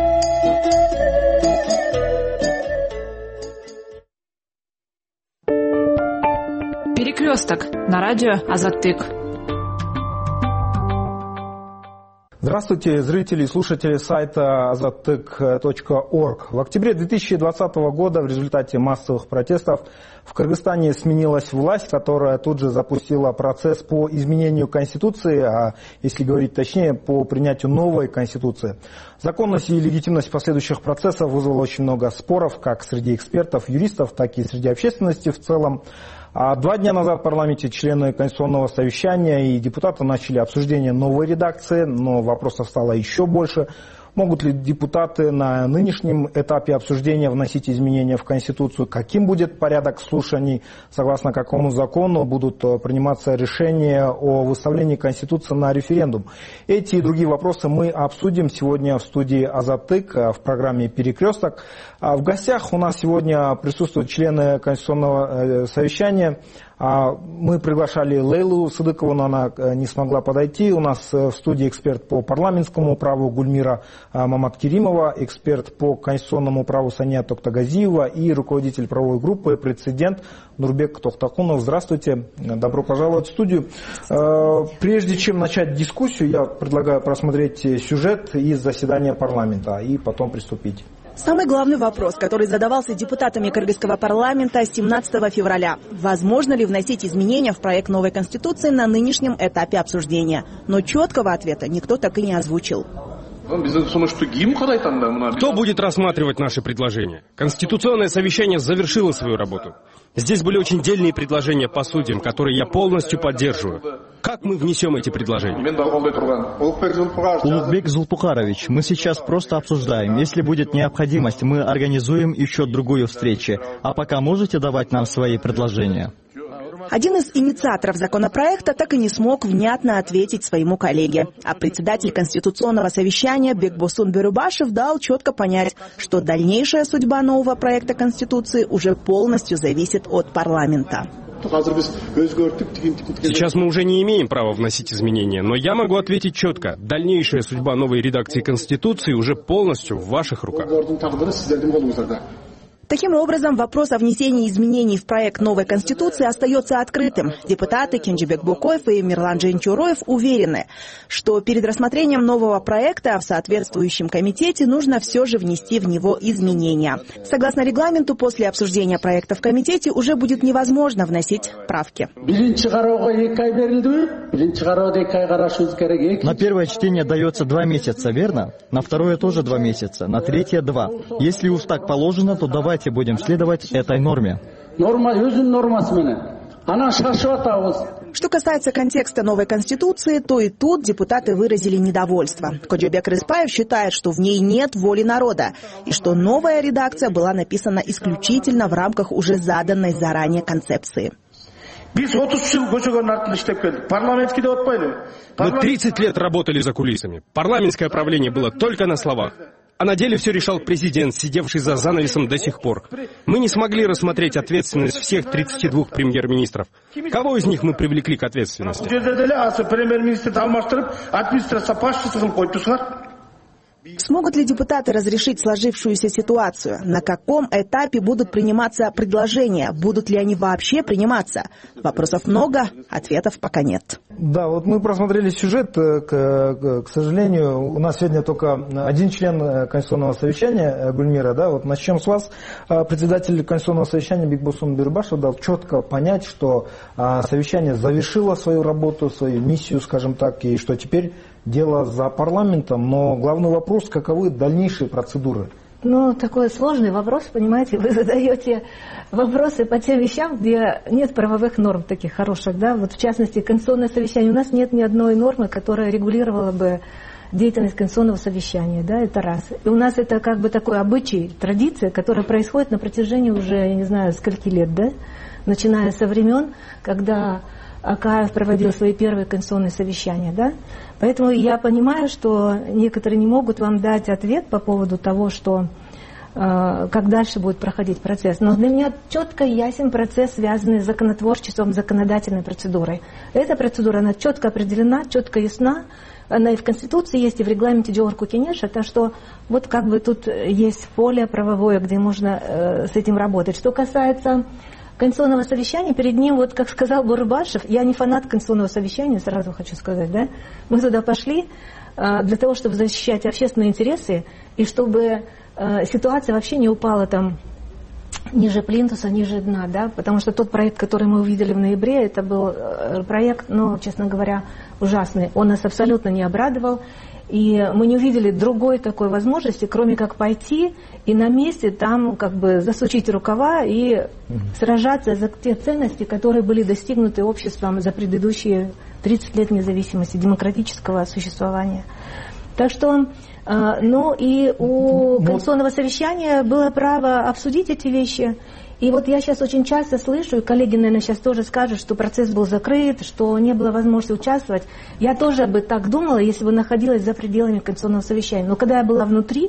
Перекресток на радио Азаттык. Здравствуйте, зрители и слушатели сайта азаттык точка орг. В октябре две тысячи двадцатого года в результате массовых протестов в Кыргызстане сменилась власть, которая тут же запустила процесс по изменению Конституции, а если говорить точнее, по принятию новой Конституции. Законность и легитимность последующих процессов вызвала очень много споров, как среди экспертов, юристов, так и среди общественности в целом. А два дня назад в парламенте члены Конституционного совещания и депутаты начали обсуждение новой редакции, но вопросов стало еще больше. Могут ли депутаты на нынешнем этапе обсуждения вносить изменения в Конституцию? Каким будет порядок слушаний? Согласно какому закону будут приниматься решения о выставлении Конституции на референдум? Эти и другие вопросы мы обсудим сегодня в студии Азаттык в программе «Перекресток». В гостях у нас сегодня присутствуют члены Конституционного совещания. Мы приглашали Лейлу Сыдыкову, но она не смогла подойти. У нас в студии эксперт по парламентскому праву Гульмира Маматкеримова, эксперт по конституционному праву Сания Токтагазиева и руководитель правовой группы «Прецедент» Нурбек Тохтакунов. Здравствуйте, добро пожаловать в студию. Прежде чем начать дискуссию, я предлагаю просмотреть сюжет из заседания парламента и потом приступить. Самый главный вопрос, который задавался депутатами кыргызского парламента семнадцатого февраля. Возможно ли вносить изменения в проект новой Конституции на нынешнем этапе обсуждения? Но четкого ответа никто так и не озвучил. Кто будет рассматривать наши предложения? Конституционное совещание завершило свою работу. Здесь были очень дельные предложения по судьям, которые я полностью поддерживаю. Как мы внесем эти предложения? Улукбек Зулпухарович, мы сейчас просто обсуждаем. Если будет необходимость, мы организуем еще другую встречу. А пока можете давать нам свои предложения? Один из инициаторов законопроекта так и не смог внятно ответить своему коллеге. А председатель Конституционного совещания Бекбосун Берубашев дал четко понять, что дальнейшая судьба нового проекта Конституции уже полностью зависит от парламента. Сейчас мы уже не имеем права вносить изменения, но я могу ответить четко. Дальнейшая судьба новой редакции Конституции уже полностью в ваших руках. Таким образом, вопрос о внесении изменений в проект новой Конституции остается открытым. Депутаты Кенжебек Букоев и Мирлан Дженчуроев уверены, что перед рассмотрением нового проекта в соответствующем комитете нужно все же внести в него изменения. Согласно регламенту, после обсуждения проекта в комитете уже будет невозможно вносить правки. На первое чтение дается два месяца, верно? На второе тоже два месяца, на третье два. Если уж так положено, то давайте будем следовать этой норме. Что касается контекста новой Конституции, то и тут депутаты выразили недовольство. Коджобек Рыспаев считает, что в ней нет воли народа, и что новая редакция была написана исключительно в рамках уже заданной заранее концепции. Мы тридцать лет работали за кулисами. Парламентское правление было только на словах. А на деле все решал президент, сидевший за занавесом до сих пор. Мы не смогли рассмотреть ответственность всех тридцати двух премьер-министров. Кого из них мы привлекли к ответственности? Смогут ли депутаты разрешить сложившуюся ситуацию? На каком этапе будут приниматься предложения? Будут ли они вообще приниматься? Вопросов много, ответов пока нет. Да, вот мы просмотрели сюжет. К, к сожалению, у нас сегодня только один член Конституционного совещания, Гульмира. Да? Вот начнем с вас. Председатель Конституционного совещания Бекбосун Берубашев дал четко понять, что совещание завершило свою работу, свою миссию, скажем так, и что теперь дело за парламентом, но главный вопрос, каковы дальнейшие процедуры? Ну, такой сложный вопрос, понимаете, вы задаете вопросы по тем вещам, где нет правовых норм таких хороших, да, вот в частности, конституционное совещание, у нас нет ни одной нормы, которая регулировала бы деятельность Конституционного совещания, да, это раз. И у нас это как бы такой обычай, традиция, которая происходит на протяжении уже, я не знаю, скольки лет, да, начиная со времен, когда Акаев проводил свои первые конституционные совещания, да. Поэтому я понимаю, что некоторые не могут вам дать ответ по поводу того, что э, как дальше будет проходить процесс. Но для меня четко ясен процесс, связанный с законотворчеством, законодательной процедурой. Эта процедура, она четко определена, четко ясна. Она и в Конституции есть, и в регламенте Джохор Кенеша, так что вот как бы тут есть поле правовое, где можно э, с этим работать. Что касается Конституционного совещания, перед ним, вот как сказал Бурбашев, я не фанат Конституционного совещания, сразу хочу сказать, да, мы туда пошли э, для того, чтобы защищать общественные интересы, и чтобы э, ситуация вообще не упала там ниже плинтуса, ниже дна, да, потому что тот проект, который мы увидели в ноябре, это был э, проект, ну, честно говоря, ужасный, он нас абсолютно не обрадовал. И мы не увидели другой такой возможности, кроме как пойти и на месте там как бы засучить рукава и mm-hmm. сражаться за те ценности, которые были достигнуты обществом за предыдущие тридцать лет независимости, демократического существования. Так что, э, ну и у Конституционного совещания было право обсудить эти вещи. И вот я сейчас очень часто слышу, и коллеги, наверное, сейчас тоже скажут, что процесс был закрыт, что не было возможности участвовать. Я тоже бы так думала, если бы находилась за пределами Конституционного совещания. Но когда я была внутри,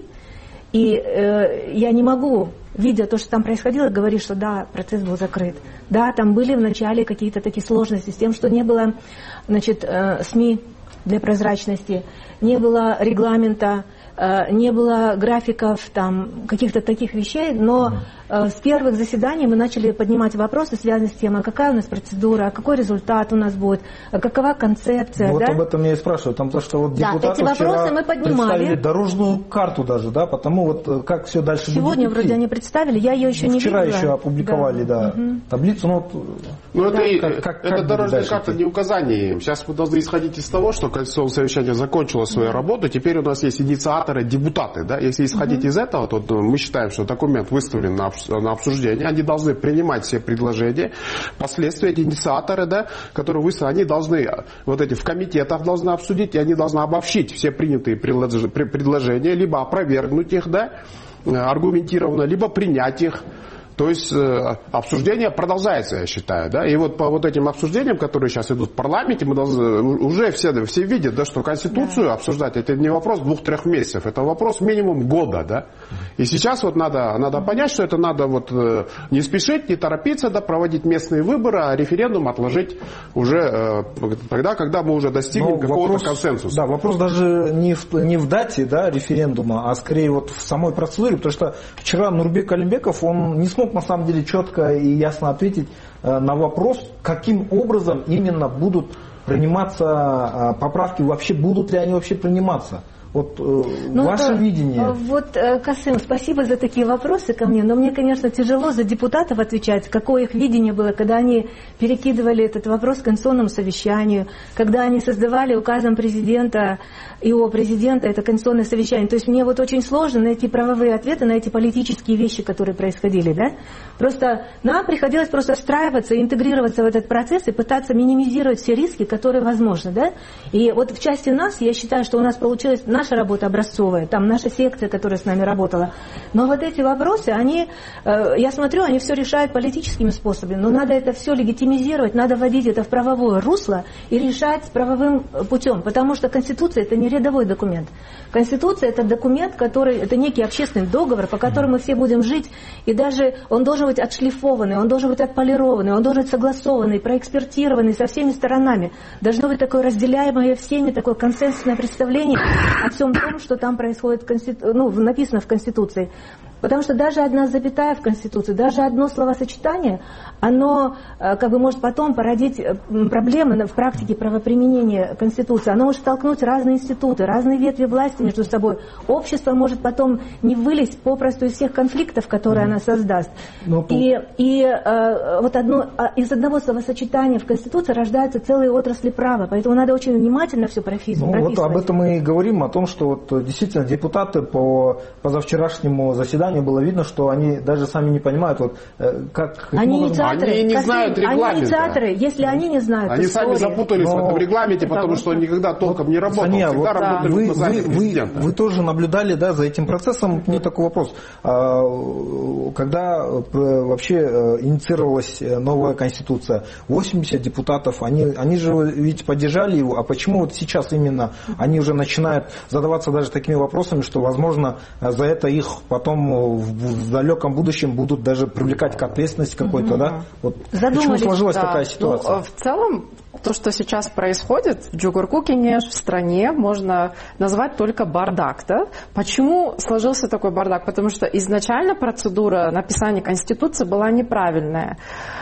и э, я не могу, видя то, что там происходило, говорить, что да, процесс был закрыт. Да, там были вначале какие-то такие сложности с тем, что не было, значит, э, СМИ для прозрачности, не было регламента, не было графиков, там, каких-то таких вещей, но э, с первых заседаний мы начали поднимать вопросы, связанные с тем, а какая у нас процедура, какой результат у нас будет, какова концепция. Вот да? об этом я и спрашиваю, потому что вот да, депутаты эти вчера вопросы мы поднимали. представили дорожную карту даже, да, потому вот как все дальше будет. Сегодня вроде они представили, я ее еще ну, не вчера видела. Вчера еще опубликовали, да, да угу. таблицу, но вот... Ну, да. это, как, как, это дорожная карта идти? Не указание. Сейчас мы должны исходить из того, что Конституционное совещание закончило свою да. работу, теперь у нас есть инициаторы, депутаты, да, если исходить угу. из этого, то мы считаем, что документ выставлен на, на обсуждение, они должны принимать все предложения, впоследствии эти инициаторы, да, которые выставлены, они должны, вот эти в комитетах должны обсудить, и они должны обобщить все принятые предложения, либо опровергнуть их, да, аргументированно, либо принять их. То есть э, обсуждение продолжается, я считаю, да, и вот по вот этим обсуждениям, которые сейчас идут в парламенте, мы должны, уже все, все видят, да, что Конституцию да. обсуждать, это не вопрос двух-трех месяцев, это вопрос минимум года, да, и сейчас вот надо, надо понять, что это надо вот э, не спешить, не торопиться, да, проводить местные выборы, а референдум отложить уже э, тогда, когда мы уже достигнем какого-то вопрос, консенсуса. Да, вопрос даже не в, не в дате, да, референдума, а скорее вот в самой процедуре, потому что вчера Нурбек Алимбеков, он не смог на самом деле четко и ясно ответить на вопрос, каким образом именно будут приниматься поправки, вообще будут ли они вообще приниматься. Вот ну, ваше то, видение. Вот, Касым, спасибо за такие вопросы ко мне, но мне, конечно, тяжело за депутатов отвечать, какое их видение было, когда они перекидывали этот вопрос к Конституционному совещанию, когда они создавали указом президента, его президента, это Конституционное совещание. То есть мне вот очень сложно найти правовые ответы на эти политические вещи, которые происходили, да? Просто нам приходилось просто встраиваться, интегрироваться в этот процесс и пытаться минимизировать все риски, которые возможны, да? И вот в части нас, я считаю, что у нас получилось наша работа образцовая, там наша секция, которая с нами работала. Но вот эти вопросы, они, э, я смотрю, они все решают политическими способами, но надо это все легитимизировать, надо вводить это в правовое русло и решать правовым путем, потому что Конституция это не рядовой документ. Конституция это документ, который, это некий общественный договор, по которому мы все будем жить, и даже он должен быть отшлифованный, он должен быть отполированный, он должен быть согласованный, проэкспертированный со всеми сторонами. Должно быть такое разделяемое всеми, такое консенсусное представление о всем том, что там происходит, ну, написано в Конституции. Потому что даже одна запятая в Конституции, даже одно словосочетание, оно как бы может потом породить проблемы в практике правоприменения Конституции. Оно может столкнуть разные институты, разные ветви власти между собой. Общество может потом не вылезть попросту из всех конфликтов, которые она создаст. Но... И, и э, вот одно, из одного словосочетания в Конституции рождаются целые отрасли права. Поэтому надо очень внимательно все прописывать. Ну, вот об этом мы и говорим, о том, что вот, действительно депутаты по позавчерашнему заседанию голосования было видно, что они даже сами не понимают, вот, как... Они инициаторы. Они не знают регламента. Они инициаторы, если они не знают Они истории. сами запутались Но... в этом регламенте, потому что он никогда толком не работал. Саня, всегда вот работали вы, указания вы, президента. Вы, вы тоже наблюдали, да, за этим процессом. Мне такой вопрос. Когда вообще инициировалась новая конституция, восемьдесят депутатов, они, они же ведь поддержали его, а почему вот сейчас именно они уже начинают задаваться даже такими вопросами, что, возможно, за это их потом в далеком будущем будут даже привлекать к ответственности какой-то, mm-hmm. да? Вот почему сложилась да. такая ситуация? Ну, в целом, то, что сейчас происходит в Джугурку-Кенеш, в стране, можно назвать только бардак. Да? Почему сложился такой бардак? Потому что изначально процедура написания Конституции была неправильная.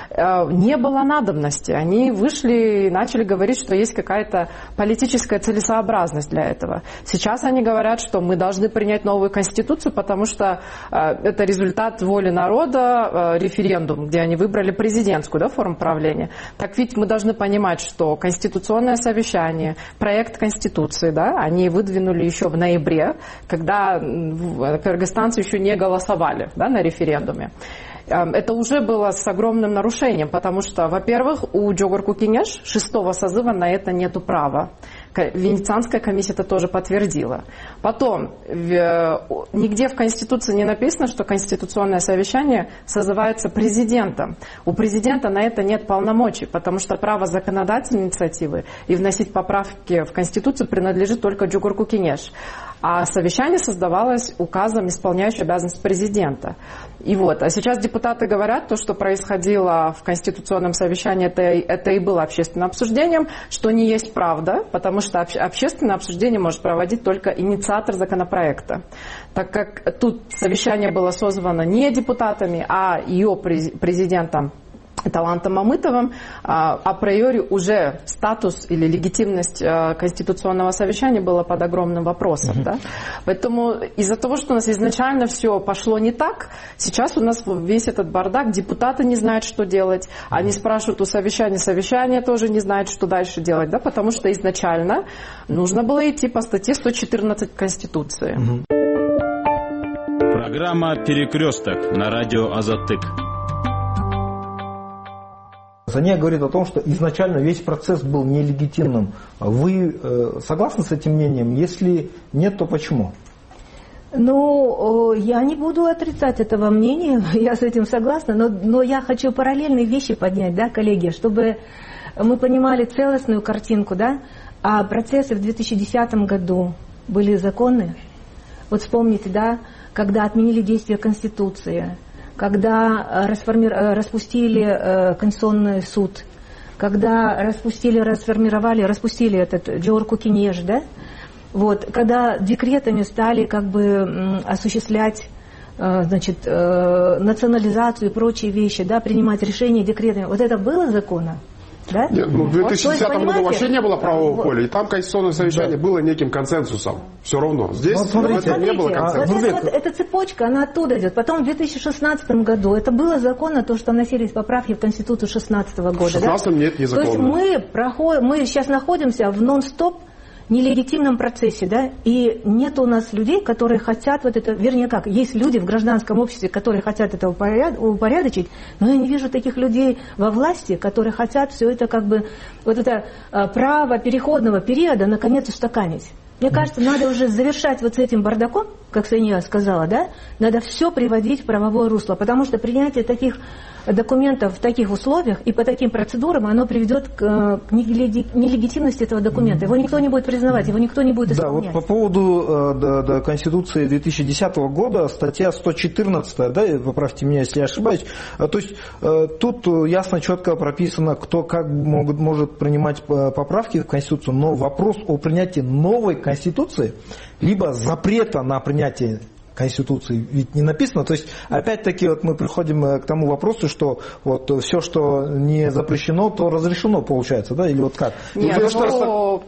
Не было надобности. Они вышли и начали говорить, что есть какая-то политическая целесообразность для этого. Сейчас они говорят, что мы должны принять новую Конституцию, потому что это результат воли народа, референдум, где они выбрали президентскую, да, форму правления. Так ведь мы должны понимать, что Конституционное совещание, проект Конституции, да, они выдвинули еще в ноябре, когда кыргызстанцы еще не голосовали, да, на референдуме. Это уже было с огромным нарушением, потому что, во-первых, у Джугурку-Кенеш шестого созыва на это нету права. Венецианская комиссия это тоже подтвердила. Потом, в, нигде в Конституции не написано, что Конституционное совещание созывается президентом. У президента на это нет полномочий, потому что право законодательной инициативы и вносить поправки в Конституцию принадлежит только Джугурку-Кенеш. А совещание создавалось указом, исполняющим обязанность президента. И вот, а сейчас депутаты говорят, то, что происходило в Конституционном совещании, это, это и было общественным обсуждением, что не есть правда, потому что общественное обсуждение может проводить только инициатор законопроекта. Так как тут совещание было созвано не депутатами, а ее президентом Талантом Мамытовым, априори уже статус или легитимность Конституционного совещания была под огромным вопросом. Mm-hmm. Да? Поэтому из-за того, что у нас изначально все пошло не так, сейчас у нас весь этот бардак, депутаты не знают, что делать, они спрашивают у совещания, совещание тоже не знает, что дальше делать, да? Потому что изначально нужно было идти по статье сто четырнадцать Конституции. Mm-hmm. Программа «Перекресток» на радио Азаттык. Зания говорит о том, что изначально весь процесс был нелегитимным. Вы э, согласны с этим мнением? Если нет, то почему? Ну, я не буду отрицать этого мнения, я с этим согласна, но, но я хочу параллельные вещи поднять, да, коллеги, чтобы мы понимали целостную картинку, да, а процессы в две тысячи десятом году были законны. Вот вспомните, да, когда отменили действие Конституции, когда расформи... распустили Конституционный суд, когда распустили, расформировали, распустили этот Джугурку-Кенеш, да? Вот, когда декретами стали как бы осуществлять, значит, национализацию и прочие вещи, да, принимать решения декретами, вот это было законно? Да? Нет, ну, в две тысячи десятом году вообще не было правового вот. поля, и там Конституционное совещание да. было неким консенсусом. Все равно. Здесь вот, смотрите, не было консенсуса. Вот эта, вот, эта цепочка, она оттуда идет. Потом в две тысячи шестнадцатом году это было законно, то, что вносились поправки в Конституцию шестнадцатого года. В шестнадцатом да? нет, незаконно. То есть мы, проходим, мы сейчас находимся в нон-стоп нелегитимном процессе, да, и нет у нас людей, которые хотят вот это, вернее как, есть люди в гражданском обществе, которые хотят это упорядочить, но я не вижу таких людей во власти, которые хотят все это как бы, вот это право переходного периода наконец устаканить. Мне кажется, надо уже завершать вот с этим бардаком, как Сания сказала, да, надо все приводить в правовое русло, потому что принятие таких документов в таких условиях и по таким процедурам, оно приведет к нелегитимности этого документа. Его никто не будет признавать, его никто не будет исполнять. Да, вот по поводу э, да, да, Конституции две тысячи десятого года, статья сто четырнадцать, да, поправьте меня, если я ошибаюсь, то есть э, тут ясно, четко прописано, кто как могут, может принимать поправки в Конституцию, но вопрос о принятии новой Конституции, либо запрета на принятие Конституции ведь не написано. То есть, опять-таки, вот мы приходим к тому вопросу, что вот все, что не запрещено, то разрешено, получается, да? Или вот как? Нет, ну, что...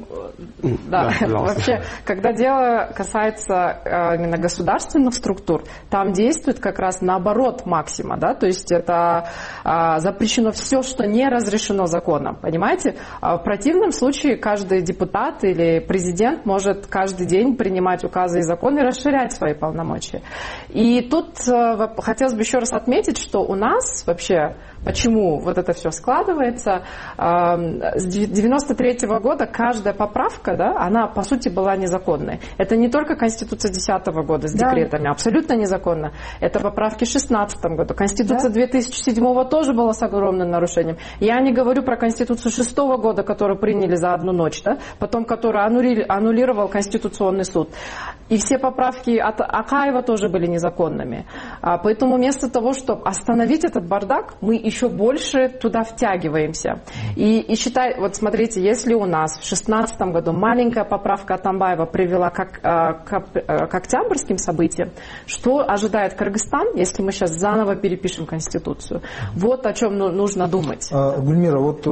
да, да, вообще, когда дело касается именно государственных структур, там действует как раз наоборот максима, да? То есть, это а, запрещено все, что не разрешено законом, понимаете? А в противном случае каждый депутат или президент может каждый день принимать указы и законы и расширять свои полномочия. полномочий. И тут э, хотелось бы еще раз отметить, что у нас вообще, почему вот это все складывается, э, с девяносто третьего года каждая поправка, да, она по сути была незаконной. Это не только Конституция десятого года с да. декретами, абсолютно незаконно. Это поправки в шестнадцатом году. Конституция да. две тысячи седьмого тоже была с огромным нарушением. Я не говорю про Конституцию шестого года, которую приняли за одну ночь, да, потом которую аннулировал Конституционный суд. И все поправки от Акаева тоже были незаконными. А, поэтому вместо того, чтобы остановить этот бардак, мы еще больше туда втягиваемся. И, и считай, вот смотрите, если у нас в шестнадцатом году маленькая поправка Атамбаева привела к, к, к октябрьским событиям, что ожидает Кыргызстан, если мы сейчас заново перепишем Конституцию? Вот о чем нужно думать. Гульмира, вот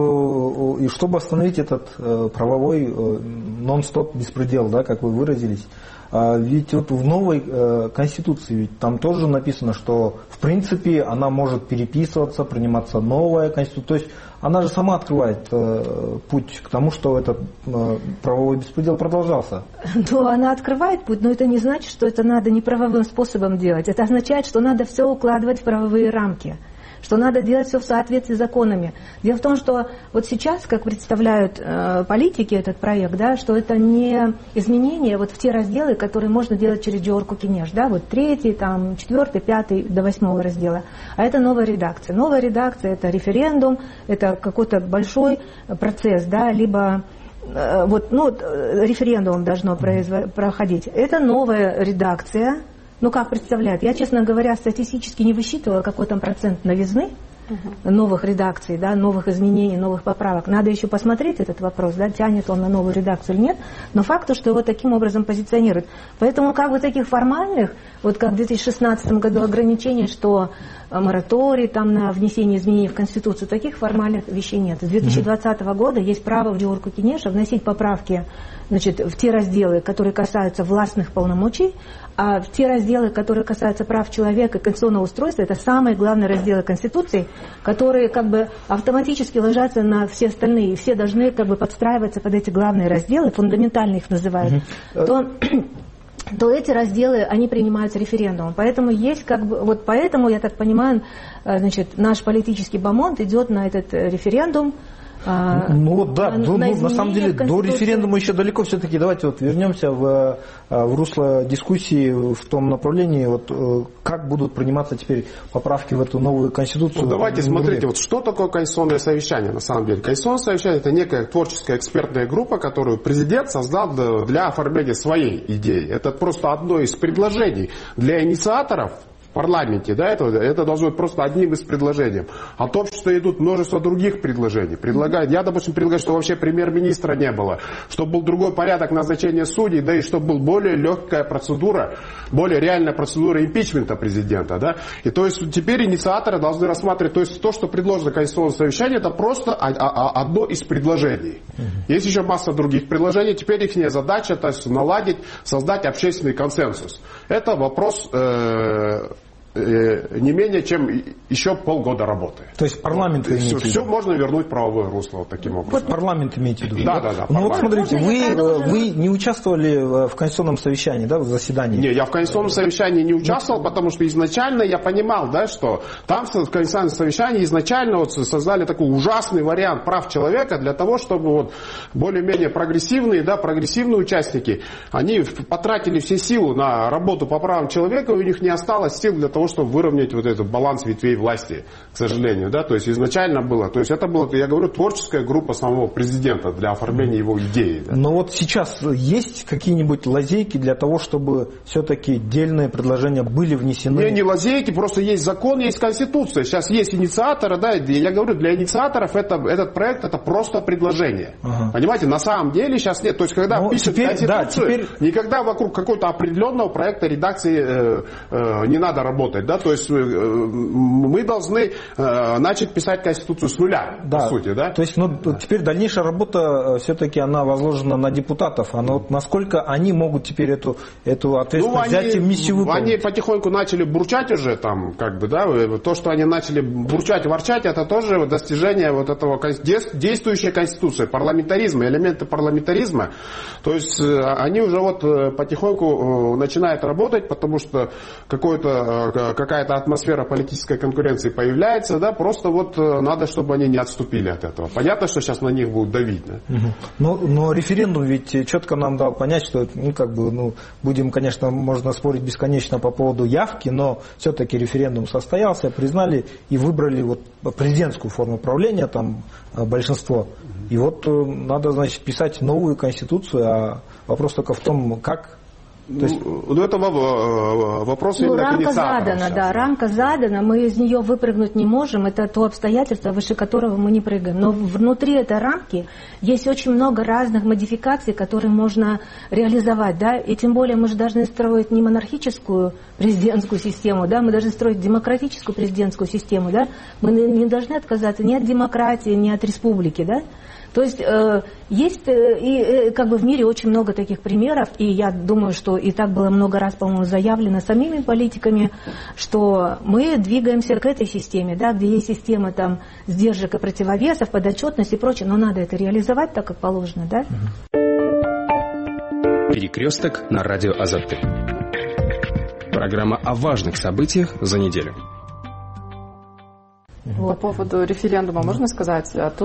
и чтобы остановить этот правовой нон-стоп беспредел, да, как вы выразились, ведь вот в новой э, Конституции ведь там тоже написано, что в принципе она может переписываться, приниматься новая Конституция. То есть она же сама открывает э, путь к тому, что этот э, правовой беспредел продолжался. Ну, она открывает путь, но это не значит, что это надо неправовым способом делать. Это означает, что надо все укладывать в правовые рамки, что надо делать все в соответствии с законами. Дело в том, что вот сейчас, как представляют э, политики этот проект, да, что это не изменение вот в те разделы, которые можно делать через Джоорку Кенеш, да, вот третий, там, четвертый, пятый до восьмого раздела, а это новая редакция. Новая редакция – это референдум, это какой-то большой процесс, да, либо э, вот, ну, референдум должно производ- проходить. Это новая редакция. Ну, как представляют? Я, честно говоря, статистически не высчитывала, какой там процент новизны uh-huh. новых редакций, да, новых изменений, новых поправок. Надо еще посмотреть этот вопрос, да, тянет он на новую редакцию или нет. Но факт, что его таким образом позиционируют. Поэтому как бы таких формальных, вот как в две тысячи шестнадцатом году ограничений, что мораторий там, на внесение изменений в Конституцию, таких формальных вещей нет. С две тысячи двадцатого года есть право в Джоорку Кенеша вносить поправки, значит, в те разделы, которые касаются властных полномочий, а в те разделы, которые касаются прав человека и конституционного устройства, это самые главные разделы Конституции, которые как бы автоматически ложатся на все остальные, и все должны как бы подстраиваться под эти главные разделы, фундаментально их называют, mm-hmm. то, то эти разделы, они принимаются референдумом. Поэтому есть как бы, вот поэтому, я так понимаю, значит, наш политический бомонд идет на этот референдум. Ну вот да, на, ну, на, на самом деле до референдума еще далеко. Все-таки давайте вот вернемся в, в русло дискуссии в том направлении, вот как будут приниматься теперь поправки в эту новую Конституцию. Ну, давайте смотрите, вот что такое конституционное совещание на самом деле. Конституционное совещание — это некая творческая экспертная группа, которую президент создал для оформления своей идеи. Это просто одно из предложений для инициаторов в парламенте, да, это, это должно быть просто одним из предложений. От общества идут множество других предложений. Предлагают, я, допустим, предлагаю, что вообще премьер-министра не было, чтобы был другой порядок назначения судей, да и чтобы была более легкая процедура, более реальная процедура импичмента президента, да. И то есть теперь инициаторы должны рассматривать, то есть то, что предложено Конституционное совещание, это просто одно из предложений. Есть еще масса других предложений, теперь их задача, то есть наладить, создать общественный консенсус. Это вопрос э, э, не менее чем еще полгода работы. То есть парламент вот, имеете все, все можно вернуть в правовое русло вот таким образом. Вот парламент имеете в виду? Да, да, да. Ну вот смотрите, вы, вы не участвовали в конституционном совещании, да, в заседании? Не, я в конституционном совещании не участвовал, потому что изначально я понимал, да, что там в конституционном совещании изначально вот создали такой ужасный вариант прав человека для того, чтобы вот более-менее прогрессивные, да, прогрессивные участники, они потратили все силы на работу по правам человека, и у них не осталось сил для того, чтобы выровнять вот этот баланс ветвей власти, к сожалению, да, то есть изначально было, то есть это была, я говорю, творческая группа самого президента для оформления его идеи. Да. Но вот сейчас есть какие-нибудь лазейки для того, чтобы все-таки дельные предложения были внесены? Не, не лазейки, просто есть закон, есть конституция, сейчас есть инициаторы, да, я говорю, для инициаторов это, этот проект это просто предложение, ага. Понимаете, на самом деле сейчас нет, то есть когда пишут конституцию, да, теперь... никогда вокруг какого-то определенного проекта редакции э, э, не надо работать. работать, да, то есть мы должны начать писать Конституцию с нуля, да. по сути, да. То есть, ну, да. теперь дальнейшая работа все-таки она возложена на депутатов, а вот насколько они могут теперь эту, эту ответственность ну, взять и миссию выполнить? Они потихоньку начали бурчать уже там, как бы, да, то, что они начали бурчать, ворчать, это тоже достижение вот этого действующей Конституции, парламентаризма, элементы парламентаризма. То есть они уже вот потихоньку начинают работать, потому что какое-то, какая-то атмосфера политической конкуренции появляется, да, просто вот надо, чтобы они не отступили от этого. Понятно, что сейчас на них будут давить, да? Угу. Но, но референдум ведь четко нам дал понять, что, ну, как бы, ну, будем, конечно, можно спорить бесконечно по поводу явки, но все-таки референдум состоялся, признали и выбрали вот президентскую форму правления, там большинство. И вот надо, значит, писать новую конституцию, а вопрос только в том, как. То есть, ну, это вопрос ну, именно рамка задана, сейчас. да, рамка задана, мы из нее выпрыгнуть не можем, это то обстоятельство, выше которого мы не прыгаем. Но внутри этой рамки есть очень много разных модификаций, которые можно реализовать, да, и тем более мы же должны строить не монархическую президентскую систему, да, мы должны строить демократическую президентскую систему, да, мы не должны отказаться ни от демократии, ни от республики, да. То есть э, есть э, и, э, как бы в мире очень много таких примеров, и я думаю, что и так было много раз, по-моему, заявлено самими политиками, что мы двигаемся к этой системе, да, где есть система там сдержек и противовесов, подотчетность и прочее, но надо это реализовать так, как положено, да? Перекресток на радио Азаттык. Программа о важных событиях за неделю. По поводу референдума можно сказать? Тут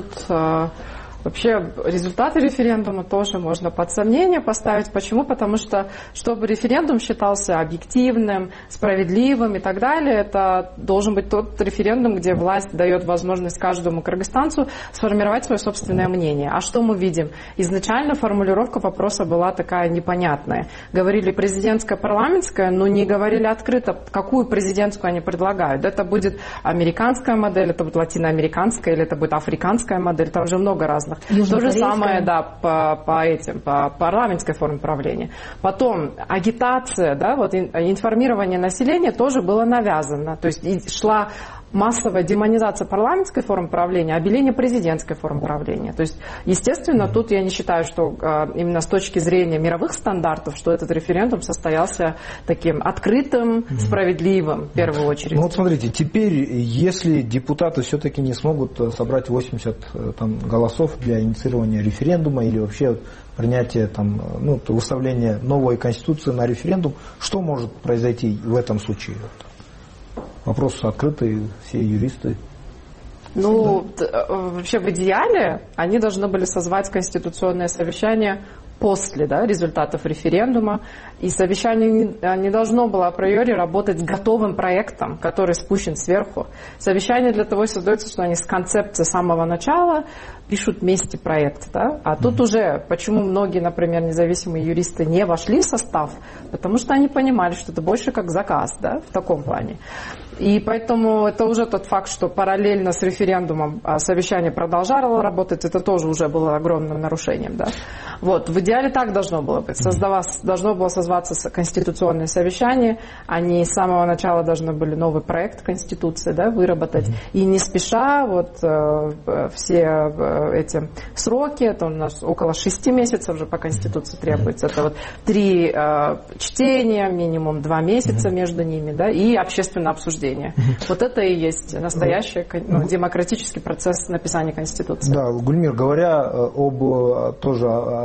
вообще результаты референдума тоже можно под сомнение поставить. Почему? Потому что, чтобы референдум считался объективным, справедливым и так далее, это должен быть тот референдум, где власть дает возможность каждому кыргызстанцу сформировать свое собственное мнение. А что мы видим? Изначально формулировка вопроса была такая непонятная. Говорили президентская, парламентская, но не говорили открыто, какую президентскую они предлагают. Это будет американская модель, это будет латиноамериканская или это будет африканская модель. Там же много разных. То же самое, да, по, по этим, по парламентской форме правления. Потом агитация, да, вот информирование населения тоже было навязано. То есть шла массовая демонизация парламентской формы правления, обеление президентской формы правления. То есть, естественно, тут я не считаю, что именно с точки зрения мировых стандартов, что этот референдум состоялся таким открытым, справедливым, в первую очередь. Ну вот смотрите, теперь, если депутаты все-таки не смогут собрать восемьдесят там, голосов для инициирования референдума или вообще принятия, там, ну, выставления новой конституции на референдум, что может произойти в этом случае? Вопрос открытый, все юристы. Ну, да. Вообще в идеале они должны были созвать конституционное совещание после, да, результатов референдума. И совещание не, не должно было априори работать с готовым проектом, который спущен сверху. Совещание для того и создается, что они с концепцией с самого начала пишут вместе проект. Да? А тут уже, почему многие, например, независимые юристы не вошли в состав, потому что они понимали, что это больше как заказ, да, в таком плане. И поэтому это уже тот факт, что параллельно с референдумом совещание продолжало работать, это тоже уже было огромным нарушением. Да? Вот, в идеале так должно было быть. Создавалось, должно было созваться конституционное совещание, они с самого начала должны были новый проект Конституции, да, выработать. И не спеша, вот э, все э, эти сроки, это у нас около шести месяцев уже по Конституции требуется, это вот три э, чтения, минимум два месяца между ними, да, и общественное обсуждение. Вот это и есть настоящий, ну, демократический процесс написания Конституции. Да, Гульмир, говоря об, тоже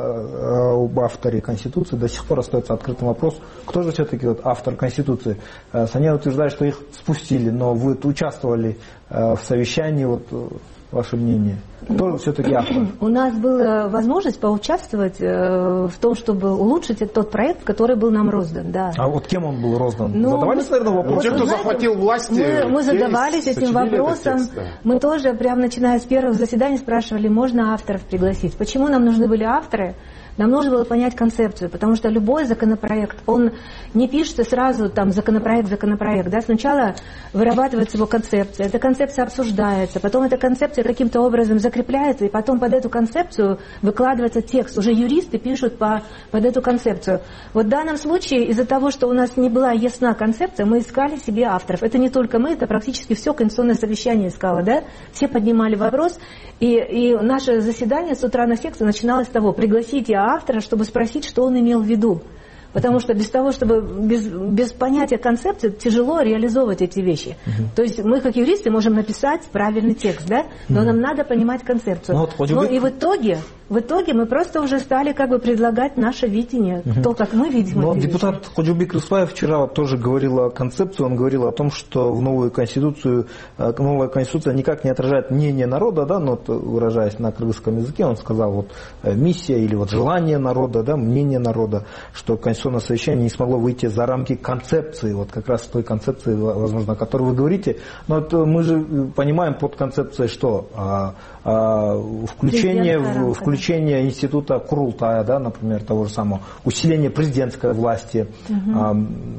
об авторе Конституции, до сих пор остается открытым вопрос, кто же все-таки вот автор Конституции. Саня утверждает, что их спустили, но вы участвовали в совещании, вот ваше мнение. Кто все-таки автор? У нас была возможность поучаствовать в том, чтобы улучшить тот проект, который был нам роздан. Да. А вот кем он был роздан? Ну, задавались, наверное, вопросы? Те, кто захватил власть. Мы, мы задавались этим вопросом. Текст, да. Мы тоже, прямо начиная с первых заседаний, спрашивали, можно авторов пригласить. Почему нам нужны были авторы? Нам нужно было понять концепцию, потому что любой законопроект, он не пишется сразу, там, законопроект, законопроект, да, сначала вырабатывается его концепция, эта концепция обсуждается, потом эта концепция каким-то образом закрепляется, и потом под эту концепцию выкладывается текст. Уже юристы пишут по, под эту концепцию. Вот в данном случае, из-за того, что у нас не была ясна концепция, мы искали себе авторов. Это не только мы, это практически все конституционное совещание искало, да, все поднимали вопрос, и, и наше заседание с утра на секции начиналось с того, пригласите автора, чтобы спросить, что он имел в виду. Потому что без того, чтобы без, без понятия концепции тяжело реализовывать эти вещи. Uh-huh. То есть мы, как юристы, можем написать правильный текст, да? Но uh-huh. нам надо понимать концепцию. Ну, вот, ну и в итоге, в итоге мы просто уже стали как бы предлагать наше видение, uh-huh. то, как мы видим. Но депутат Ходжубек Рыспаев вчера тоже говорил о концепции, он говорил о том, что в новую конституцию, новая конституция никак не отражает мнение народа, да, но выражаясь на кыргызском языке, он сказал, вот миссия или вот желание народа, да, мнение народа, что конституция совещание не смогло выйти за рамки концепции, вот как раз той концепции, возможно, о которой вы говорите. Но это мы же понимаем под концепцией что? А, а, включение, в, включение института Курултая, да, например, того же самого, усиление президентской власти. Угу. А,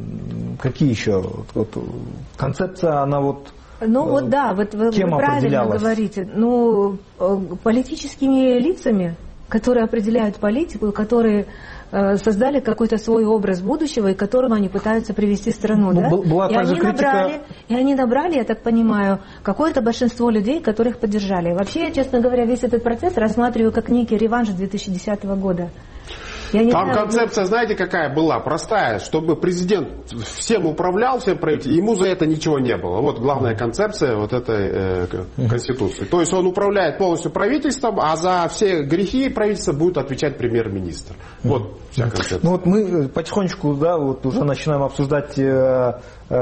какие еще? Вот, концепция, она вот... Ну вот да, вот вы, вы правильно говорите. Ну, политическими лицами, которые определяют политику, которые создали какой-то свой образ будущего, и к которому они пытаются привести страну. Ну, да? Была и, они критика... набрали, и они набрали, я так понимаю, какое-то большинство людей, которых поддержали. Вообще, я, честно говоря, весь этот процесс рассматриваю как некий реванш две тысячи десятого года. Там знаю, концепция, знаете, какая была? Простая, чтобы президент всем управлял, всем правительством, ему за это ничего не было. Вот главная концепция вот этой э, конституции. То есть он управляет полностью правительством, а за все грехи правительства будет отвечать премьер-министр. Вот вся концепция. Ну вот мы потихонечку, да, вот уже начинаем обсуждать э,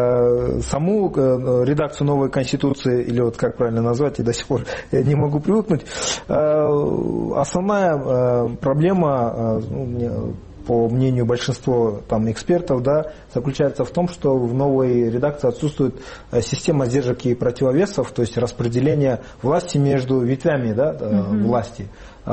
э, саму э, редакцию новой конституции, или вот как правильно назвать, и до сих пор не могу привыкнуть. Э, основная э, проблема, э, по мнению большинства там, экспертов, да, заключается в том, что в новой редакции отсутствует система сдержек и противовесов, то есть распределение власти между ветвями, да, угу. власти.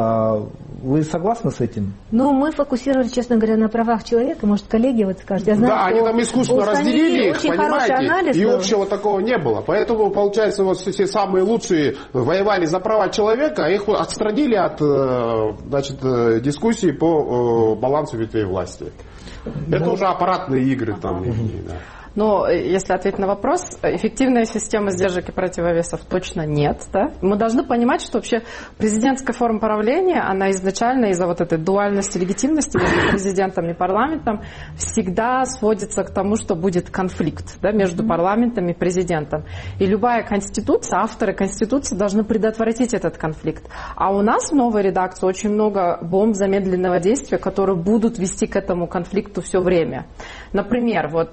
Вы согласны с этим? Ну, мы фокусировали, честно говоря, на правах человека. Может, коллеги вот скажут. Я знаю, да, они там искусственно разделили их, понимаете, и был. Общего такого не было. Поэтому, получается, вот все самые лучшие воевали за права человека, а их отстранили от, значит, дискуссии по балансу ветвей власти. Это ну, уже аппаратные игры там. Угу. Да. Но если ответить на вопрос, эффективной системы сдержек и противовесов точно нет. Да? Мы должны понимать, что вообще президентская форма правления, она изначально из-за вот этой дуальности легитимности между президентом и парламентом всегда сводится к тому, что будет конфликт, да, между парламентом и президентом. И любая конституция, авторы конституции должны предотвратить этот конфликт. А у нас в новой редакции очень много бомб замедленного действия, которые будут вести к этому конфликту все время. Например, вот...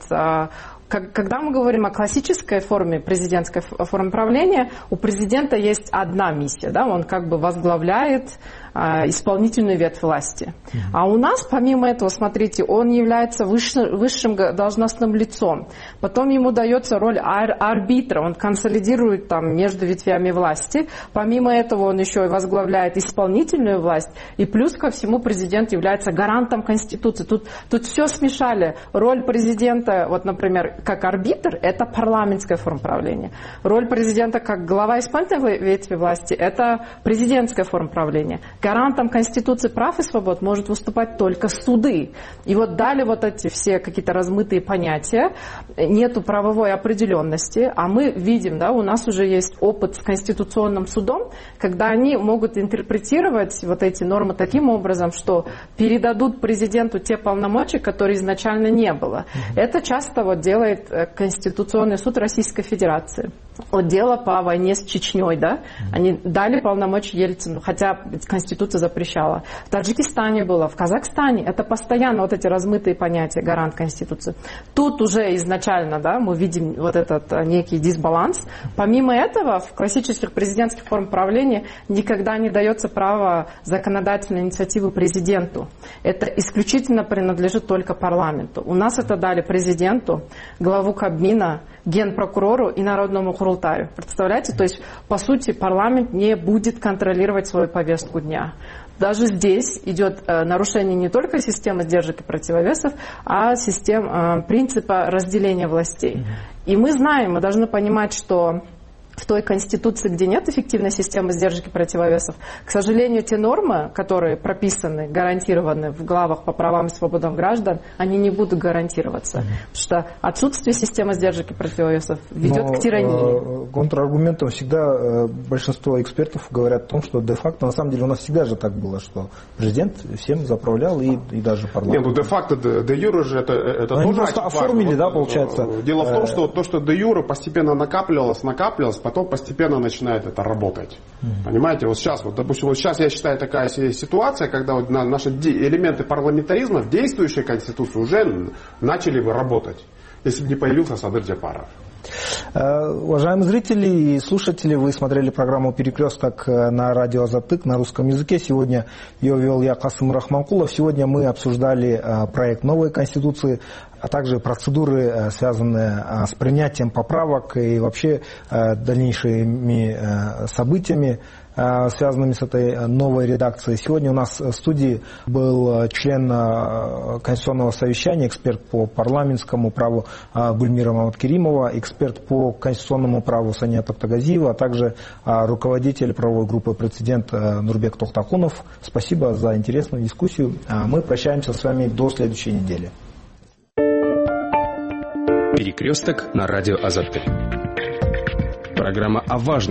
Когда мы говорим о классической форме, президентской форме правления, у президента есть одна миссия, да, он как бы возглавляет а, исполнительную ветвь власти. Mm-hmm. А у нас, помимо этого, смотрите, он является высшим, высшим должностным лицом. Потом ему дается роль ар- арбитра, он консолидирует там между ветвями власти. Помимо этого, он еще и возглавляет исполнительную власть. И плюс ко всему, президент является гарантом Конституции. Тут, тут все смешали. Роль президента, вот, например, как арбитр, это парламентская форма правления. Роль президента как глава исполнительной ветви власти, это президентская форма правления. Гарантом Конституции прав и свобод может выступать только суды. И вот дали вот эти все какие-то размытые понятия, нету правовой определенности, а мы видим, да, у нас уже есть опыт с Конституционным судом, когда они могут интерпретировать вот эти нормы таким образом, что передадут президенту те полномочия, которые изначально не было. Это часто вот делает Конституционный суд Российской Федерации. Вот дело по войне с Чечней, да, они дали полномочия Ельцину, хотя Конституция запрещала. В Таджикистане было, в Казахстане. Это постоянно вот эти размытые понятия, гарант Конституции. Тут уже изначально, да, мы видим вот этот некий дисбаланс. Помимо этого, в классических президентских формах правления никогда не дается право законодательной инициативы президенту. Это исключительно принадлежит только парламенту. У нас это дали президенту, главу Кабмина, генпрокурору и Народному Курултаю. Представляете? То есть, по сути, парламент не будет контролировать свою повестку дня. даже здесь идет нарушение не только системы сдержек и противовесов, а систем, принципа разделения властей. И мы знаем, мы должны понимать, что в той Конституции, где нет эффективной системы сдержек и противовесов, к сожалению, те нормы, которые прописаны, гарантированы в главах по правам и свободам граждан, они не будут гарантироваться. Mm-hmm. Потому что отсутствие системы сдержек и противовесов ведет Но, к тирании. Э, контраргументом всегда э, большинство экспертов говорят о том, что де-факто, на самом деле, у нас всегда же так было, что президент всем заправлял и, и даже парламент. Нет, ну де-факто, де-юре же это, это тоже... просто оформили, важно. да, получается? Дело в том, что то, что де-юре постепенно накапливалось, накапливалось, потом постепенно начинает это работать. Mm-hmm. Понимаете, вот сейчас, вот, допустим, вот сейчас я считаю такая ситуация, когда вот наши элементы парламентаризма в действующей Конституции уже начали бы работать, если бы не появился Садыр Джапаров. Уважаемые зрители и слушатели, вы смотрели программу «Перекресток» на радио «Азаттык» на русском языке. Сегодня ее вел я, Касым Рахманкулов. Сегодня мы обсуждали проект новой Конституции, а также процедуры, связанные с принятием поправок и вообще дальнейшими событиями, связанными с этой новой редакцией. Сегодня у нас в студии был член Конституционного совещания, эксперт по парламентскому праву Гульмира Маматкеримова, эксперт по конституционному праву Сания Токтагазиева, а также руководитель правовой группы «Прецедент» Нурбек Тохтакунов. Спасибо за интересную дискуссию. Мы прощаемся с вами до следующей недели. Перекресток на радио Азаттык. Программа о важном.